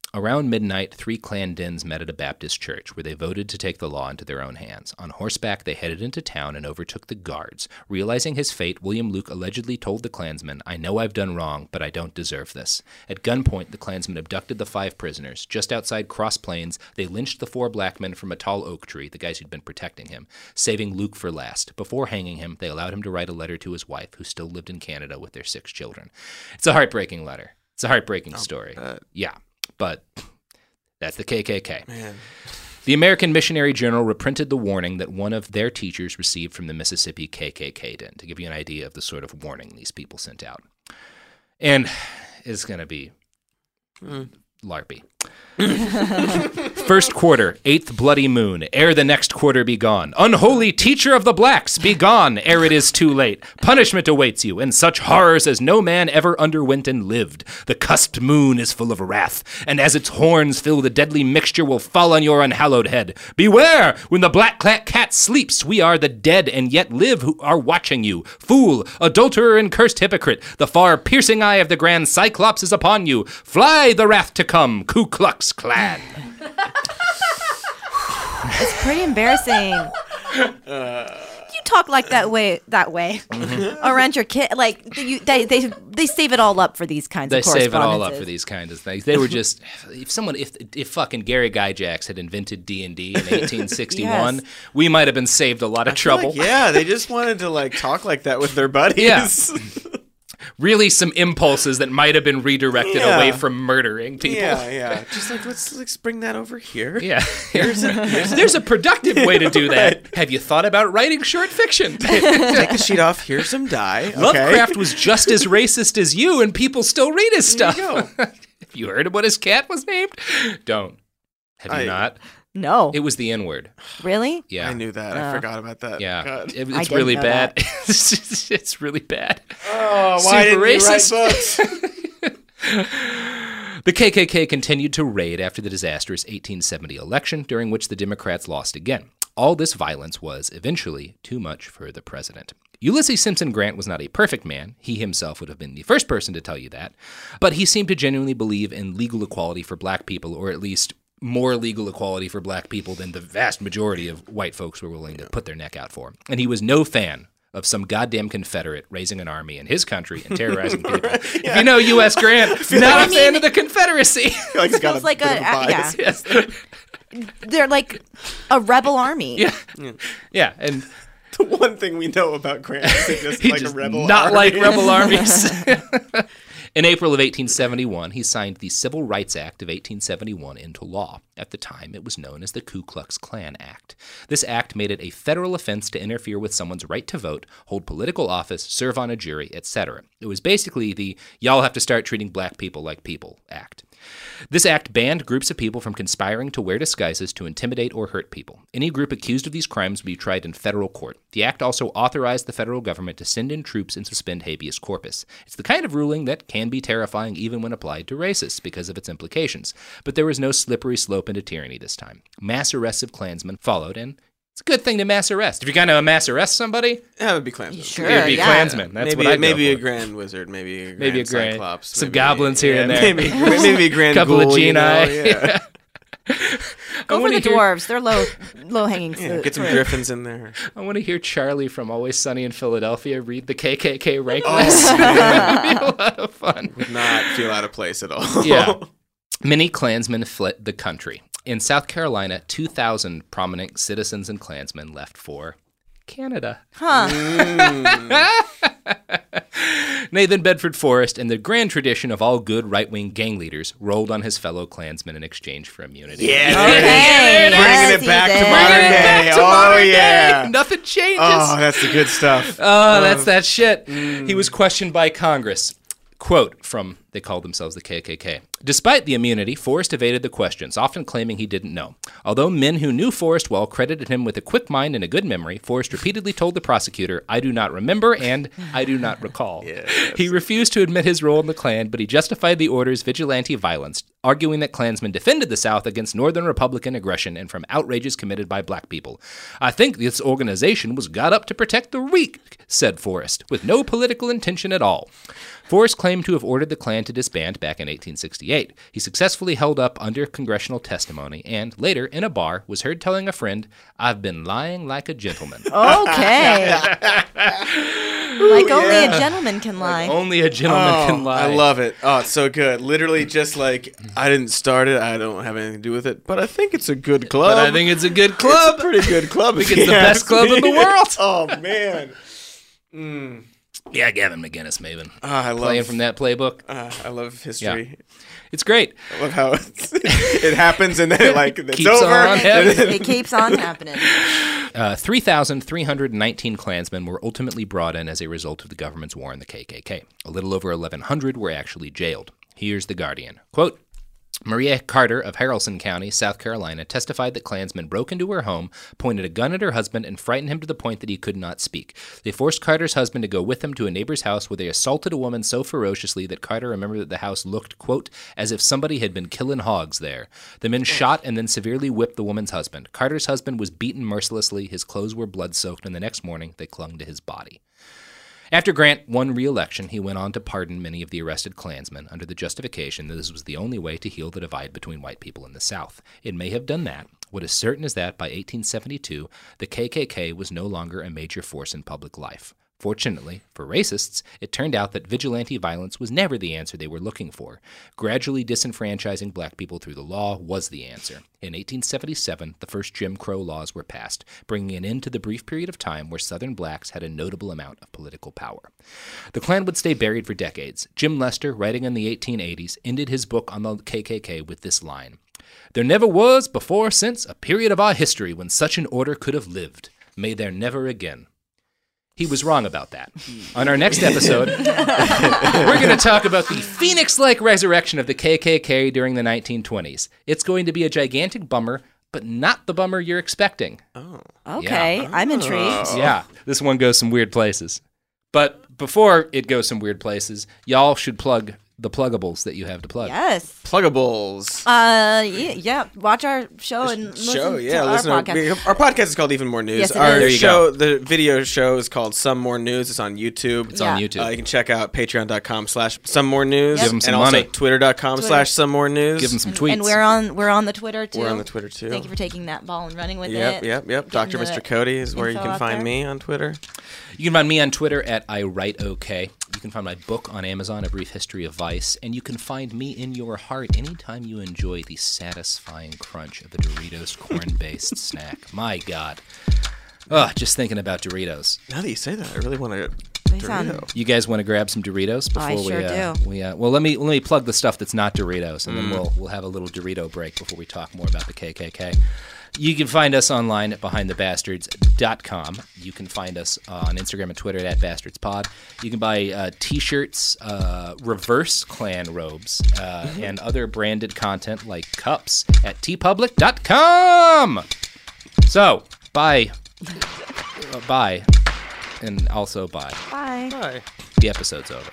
Speaker 9: Around midnight, three Klan dens met at a Baptist church where they voted to take the law into their own hands. On horseback, they headed into town and overtook the guards. Realizing his fate, William Luke allegedly told the Klansmen, "I know I've done wrong, but I don't deserve this." At gunpoint, the Klansmen abducted the five prisoners. Just outside Cross Plains, they lynched the four black men from a tall oak tree, the guys who'd been protecting him, saving Luke for last. Before hanging him, they allowed him to write a letter to his wife, who still lived in Canada with their six children. It's a heartbreaking letter. It's a heartbreaking oh, story. Uh, yeah, but... That's the K K K.
Speaker 10: Man.
Speaker 9: The American Missionary Journal reprinted the warning that one of their teachers received from the Mississippi K K K den, to give you an idea of the sort of warning these people sent out. And it's going to be mm. LARPy. First quarter, eighth bloody moon, ere the next quarter be gone. Unholy teacher of the blacks, be gone, ere it is too late. Punishment awaits you, and such horrors as no man ever underwent and lived. The cusped moon is full of wrath, and as its horns fill, the deadly mixture will fall on your unhallowed head. Beware! When the black cat sleeps, we are the dead and yet live who are watching you. Fool, adulterer, and cursed hypocrite, the far-piercing eye of the grand Cyclops is upon you. Fly the wrath to come, Ku Klux Klan.
Speaker 11: It's pretty embarrassing.
Speaker 10: Uh,
Speaker 11: you talk like that way, that way mm-hmm. around your kid. Like you, they, they, they save it all up for these kinds
Speaker 9: they
Speaker 11: of correspondences.
Speaker 9: They save it all up for these kinds of things. They were just, if someone, if if fucking Gary Gygax had invented D and D in eighteen sixty-one, yes. we might have been saved a lot of
Speaker 10: I
Speaker 9: trouble.
Speaker 10: Like, yeah, they just wanted to like talk like that with their buddies.
Speaker 9: Yeah. Really some impulses that might have been redirected yeah. away from murdering people.
Speaker 10: Yeah, yeah. Just like, let's, let's bring that over here.
Speaker 9: Yeah. Here's a, here's There's a productive way to do that. Right. Have you thought about writing short fiction?
Speaker 10: Take the sheet off. Here's some dye. Okay.
Speaker 9: Lovecraft was just as racist as you, and people still read his stuff.
Speaker 10: There you go.
Speaker 9: Have you heard of what his cat was named? Don't. Have you I, not?
Speaker 11: No.
Speaker 9: It was the N-word.
Speaker 11: Really?
Speaker 9: Yeah.
Speaker 10: I knew that. Uh, I forgot about that.
Speaker 9: Yeah. It, it's really bad. it's, it's really bad.
Speaker 10: Oh, why Super didn't racist. You write
Speaker 9: books? The K K K continued to raid after the disastrous eighteen seventy election, during which the Democrats lost again. All this violence was, eventually, too much for the president. Ulysses Simpson Grant was not a perfect man. He himself would have been the first person to tell you that. But he seemed to genuinely believe in legal equality for black people, or at least more legal equality for black people than the vast majority of white folks were willing to put their neck out for. And he was no fan of some goddamn Confederate raising an army in his country and terrorizing people. Right, yeah. If you know U S Grant, not like, a I fan mean, of the Confederacy.
Speaker 10: I feel like he's got a
Speaker 11: like
Speaker 10: bit
Speaker 11: a,
Speaker 10: of a bias.
Speaker 11: Uh, yeah. Yes. They're like a rebel army.
Speaker 9: Yeah. Yeah. Yeah. And
Speaker 10: the one thing we know about Grant is he just
Speaker 9: he
Speaker 10: like
Speaker 9: just
Speaker 10: a rebel
Speaker 9: not
Speaker 10: army.
Speaker 9: like rebel armies. In April of eighteen seventy-one, he signed the Civil Rights Act of eighteen seventy-one into law. At the time, it was known as the Ku Klux Klan Act. This act made it a federal offense to interfere with someone's right to vote, hold political office, serve on a jury, et cetera. It was basically the y'all have to start treating black people like people act. This act banned groups of people from conspiring to wear disguises to intimidate or hurt people. Any group accused of these crimes would be tried in federal court. The act also authorized the federal government to send in troops and suspend habeas corpus. It's the kind of ruling that can be terrifying even when applied to racists because of its implications. But there was no slippery slope into tyranny this time. Mass arrests of Klansmen followed, and it's a good thing to mass arrest. If you're going to mass arrest somebody,
Speaker 10: yeah, it would be Klansmen.
Speaker 11: Sure,
Speaker 9: it would be
Speaker 11: yeah.
Speaker 9: Klansmen. That's
Speaker 10: maybe,
Speaker 9: what I'd
Speaker 10: maybe
Speaker 9: go
Speaker 10: a
Speaker 9: for.
Speaker 10: Grand Wizard, maybe a Grand
Speaker 9: maybe a grand,
Speaker 10: Cyclops,
Speaker 9: some
Speaker 10: maybe,
Speaker 9: goblins here
Speaker 10: yeah,
Speaker 9: and there.
Speaker 10: Maybe, maybe a Grand
Speaker 9: couple
Speaker 10: Ghoul,
Speaker 9: of Genii.
Speaker 10: You know, yeah.
Speaker 11: Go for the
Speaker 9: hear,
Speaker 11: dwarves. They're low, low hanging fruit.
Speaker 10: Yeah, get some griffins in there.
Speaker 9: I want to hear Charlie from Always Sunny in Philadelphia read the K K K rank
Speaker 10: oh,
Speaker 9: list. That would be a lot of fun.
Speaker 10: Would not feel out of place at all.
Speaker 9: Yeah. Many Klansmen fled the country. In South Carolina, two thousand prominent citizens and Klansmen left for Canada.
Speaker 11: Huh.
Speaker 10: Mm.
Speaker 9: Nathan Bedford Forrest, and the grand tradition of all good right-wing gang leaders, rolled on his fellow Klansmen in exchange for immunity.
Speaker 10: Yeah,
Speaker 11: okay.
Speaker 10: bringing
Speaker 11: yes,
Speaker 10: it back to
Speaker 11: did.
Speaker 10: modern
Speaker 9: Bringing it
Speaker 10: day.
Speaker 9: back to
Speaker 10: oh
Speaker 9: modern
Speaker 10: yeah,
Speaker 9: day. Nothing changes.
Speaker 10: Oh, that's the good stuff.
Speaker 9: Oh, that's that shit.
Speaker 10: Mm.
Speaker 9: He was questioned by Congress. Quote from, they called themselves the K K K. Despite the immunity, Forrest evaded the questions, often claiming he didn't know. Although men who knew Forrest well credited him with a quick mind and a good memory, Forrest repeatedly told the prosecutor, I do not remember and I do not recall.
Speaker 10: Yes.
Speaker 9: He refused to admit his role in the Klan, but he justified the order's vigilante violence, arguing that Klansmen defended the South against Northern Republican aggression and from outrages committed by black people. I think this organization was got up to protect the weak, said Forrest, with no political intention at all. Forrest claimed to have ordered the Klan to disband back in eighteen sixty-eight. He successfully held up under congressional testimony and, later, in a bar, was heard telling a friend, "I've been lying like a gentleman."
Speaker 11: Okay. Like only yeah. a gentleman can lie.
Speaker 9: Like only a gentleman
Speaker 10: oh,
Speaker 9: can lie.
Speaker 10: I love it. Oh, it's so good. Literally just like, I didn't start it. I don't have anything to do with it. But I think it's a good club.
Speaker 9: But I think it's a good club.
Speaker 10: It's a pretty good club.
Speaker 9: I think it's the best club in the world.
Speaker 10: Oh, man. Mm.
Speaker 9: Yeah, Gavin McInnes, Maven.
Speaker 10: Oh, I love,
Speaker 9: Playing from that playbook.
Speaker 10: Uh, I love history.
Speaker 9: Yeah. It's great.
Speaker 10: I love how it's, it happens and then it, like, it's
Speaker 9: keeps
Speaker 10: over.
Speaker 9: On
Speaker 11: it keeps on happening.
Speaker 9: Uh, three thousand three hundred nineteen Klansmen were ultimately brought in as a result of the government's war on the K K K. A little over eleven hundred were actually jailed. Here's The Guardian. Quote, Maria Carter of Haralson County, South Carolina, testified that Klansmen broke into her home, pointed a gun at her husband, and frightened him to the point that he could not speak. They forced Carter's husband to go with them to a neighbor's house where they assaulted a woman so ferociously that Carter remembered that the house looked, quote, as if somebody had been killing hogs there. The men shot and then severely whipped the woman's husband. Carter's husband was beaten mercilessly, his clothes were blood-soaked, and the next morning they clung to his body. After Grant won re-election, he went on to pardon many of the arrested Klansmen under the justification that this was the only way to heal the divide between white people in the South. It may have done that. What is certain is that by eighteen seventy-two, the K K K was no longer a major force in public life. Fortunately, for racists, it turned out that vigilante violence was never the answer they were looking for. Gradually disenfranchising black people through the law was the answer. In eighteen seventy-seven, the first Jim Crow laws were passed, bringing an end to the brief period of time where Southern blacks had a notable amount of political power. The Klan would stay buried for decades. Jim Lester, writing in the eighteen eighties, ended his book on the K K K with this line, "There never was, before or since, a period of our history when such an order could have lived. May there never again." He was wrong about that. On our next episode, we're going to talk about the phoenix-like resurrection of the K K K during the nineteen twenties. It's going to be a gigantic bummer, but not the bummer you're expecting.
Speaker 10: Oh.
Speaker 11: Okay, yeah. I'm intrigued.
Speaker 9: Yeah, this one goes some weird places. But before it goes some weird places, y'all should plug the pluggables that you have to plug.
Speaker 11: Yes.
Speaker 10: Pluggables.
Speaker 11: Uh, yeah, yeah. Watch our show and listen
Speaker 10: show, yeah,
Speaker 11: to
Speaker 10: listen
Speaker 11: our
Speaker 10: to,
Speaker 11: podcast.
Speaker 10: We, our podcast is called Even More News.
Speaker 11: Yes, it
Speaker 10: our
Speaker 11: is.
Speaker 9: There you
Speaker 10: show,
Speaker 9: go.
Speaker 10: the video show is called Some More News. It's on YouTube.
Speaker 9: It's
Speaker 11: Yeah.
Speaker 9: on YouTube.
Speaker 10: Uh, you can check out patreon.com slash some more news.
Speaker 11: Yep.
Speaker 9: Give 'em some
Speaker 10: and also
Speaker 9: money.
Speaker 10: twitter.com
Speaker 11: Twitter.
Speaker 10: slash some more news.
Speaker 9: Give them some tweets.
Speaker 11: And we're on we're on the Twitter too.
Speaker 10: We're on the Twitter too.
Speaker 11: Thank you for taking that ball and running with
Speaker 10: Yep,
Speaker 11: it.
Speaker 10: yep, yep. Doctor
Speaker 11: Getting
Speaker 10: Mister
Speaker 11: the
Speaker 10: Cody is where you
Speaker 11: info
Speaker 10: can
Speaker 11: out
Speaker 10: find
Speaker 11: there.
Speaker 10: me on Twitter.
Speaker 9: You can find me on Twitter at I Write OK. You can find my book on Amazon, A Brief History of Vice. And you can find me in your heart anytime you enjoy the satisfying crunch of a Doritos corn-based snack. My God. Ugh, just thinking about Doritos.
Speaker 10: Now that you say that, I really want to
Speaker 11: They
Speaker 10: Dorito.
Speaker 11: sound-
Speaker 9: You guys want to grab some Doritos before
Speaker 11: I
Speaker 9: we?
Speaker 11: sure
Speaker 9: uh,
Speaker 11: do.
Speaker 9: We uh, well, let me let me plug the stuff that's not Doritos, and
Speaker 10: Mm.
Speaker 9: then we'll we'll have a little Dorito break before we talk more about the K K K. You can find us online at behind the bastards dot com. You can find us uh, on Instagram and Twitter at bastardspod. You can buy uh, T-shirts, uh, reverse Klan robes, uh,
Speaker 10: Mm-hmm.
Speaker 9: and other branded content like cups at t public dot com. So, bye. Uh, bye. And also bye.
Speaker 11: Bye.
Speaker 10: Bye.
Speaker 9: The episode's over.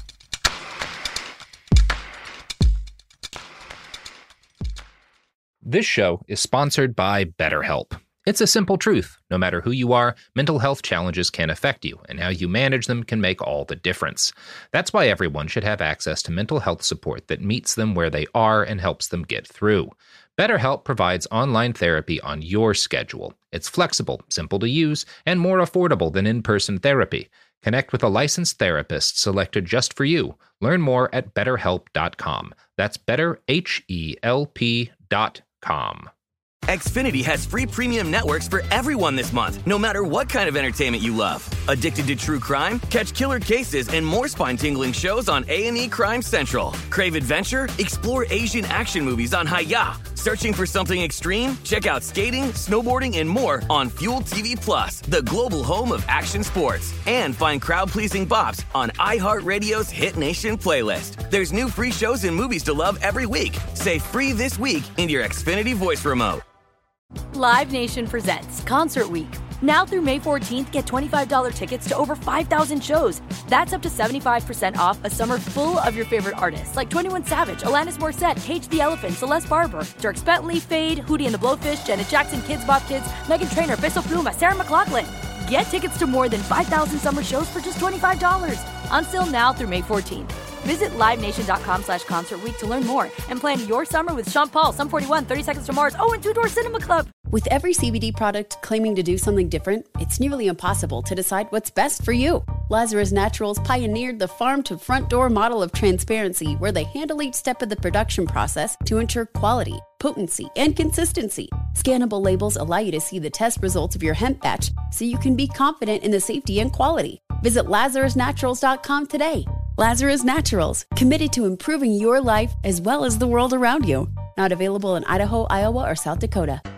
Speaker 9: This show is sponsored by BetterHelp. It's a simple truth. No matter who you are, mental health challenges can affect you, and how you manage them can make all the difference. That's why everyone should have access to mental health support that meets them where they are and helps them get through. BetterHelp provides online therapy on your schedule. It's flexible, simple to use, and more affordable than in-person therapy. Connect with a licensed therapist selected just for you. Learn more at better help dot com. That's better H E L P dot com.
Speaker 8: Xfinity has free premium networks for everyone this month, no matter what kind of entertainment you love. Addicted to true crime? Catch killer cases and more spine-tingling shows on A and E Crime Central. Crave adventure? Explore Asian action movies on Hi-Ya. Searching for something extreme? Check out skating, snowboarding, and more on Fuel T V Plus, the global home of action sports. And find crowd-pleasing bops on iHeartRadio's Hit Nation playlist. There's new free shows and movies to love every week. Say free this week in your Xfinity voice remote.
Speaker 12: Live Nation presents Concert Week. Now through May fourteenth, get twenty-five dollars tickets to over five thousand shows. That's up to seventy-five percent off a summer full of your favorite artists like twenty-one Savage, Alanis Morissette, Cage the Elephant, Celeste Barber, Dierks Bentley, Fade, Hootie and the Blowfish, Janet Jackson, Kids Bop Kids, Meghan Trainor, Peso Pluma, Sarah McLachlan. Get tickets to more than five thousand summer shows for just twenty-five dollars. Until now through May fourteenth. Visit LiveNation.com slash Concert Week to learn more and plan your summer with Sean Paul, Sum forty-one, thirty Seconds to Mars, oh, and Two Door Cinema Club.
Speaker 14: With every C B D product claiming to do something different, it's nearly impossible to decide what's best for you. Lazarus Naturals pioneered the farm-to-front-door model of transparency, where they handle each step of the production process to ensure quality, potency, and consistency. Scannable labels allow you to see the test results of your hemp batch, so you can be confident in the safety and quality. Visit Lazarus Naturals dot com today. Lazarus Naturals, committed to improving your life as well as the world around you. Not available in Idaho, Iowa, or South Dakota.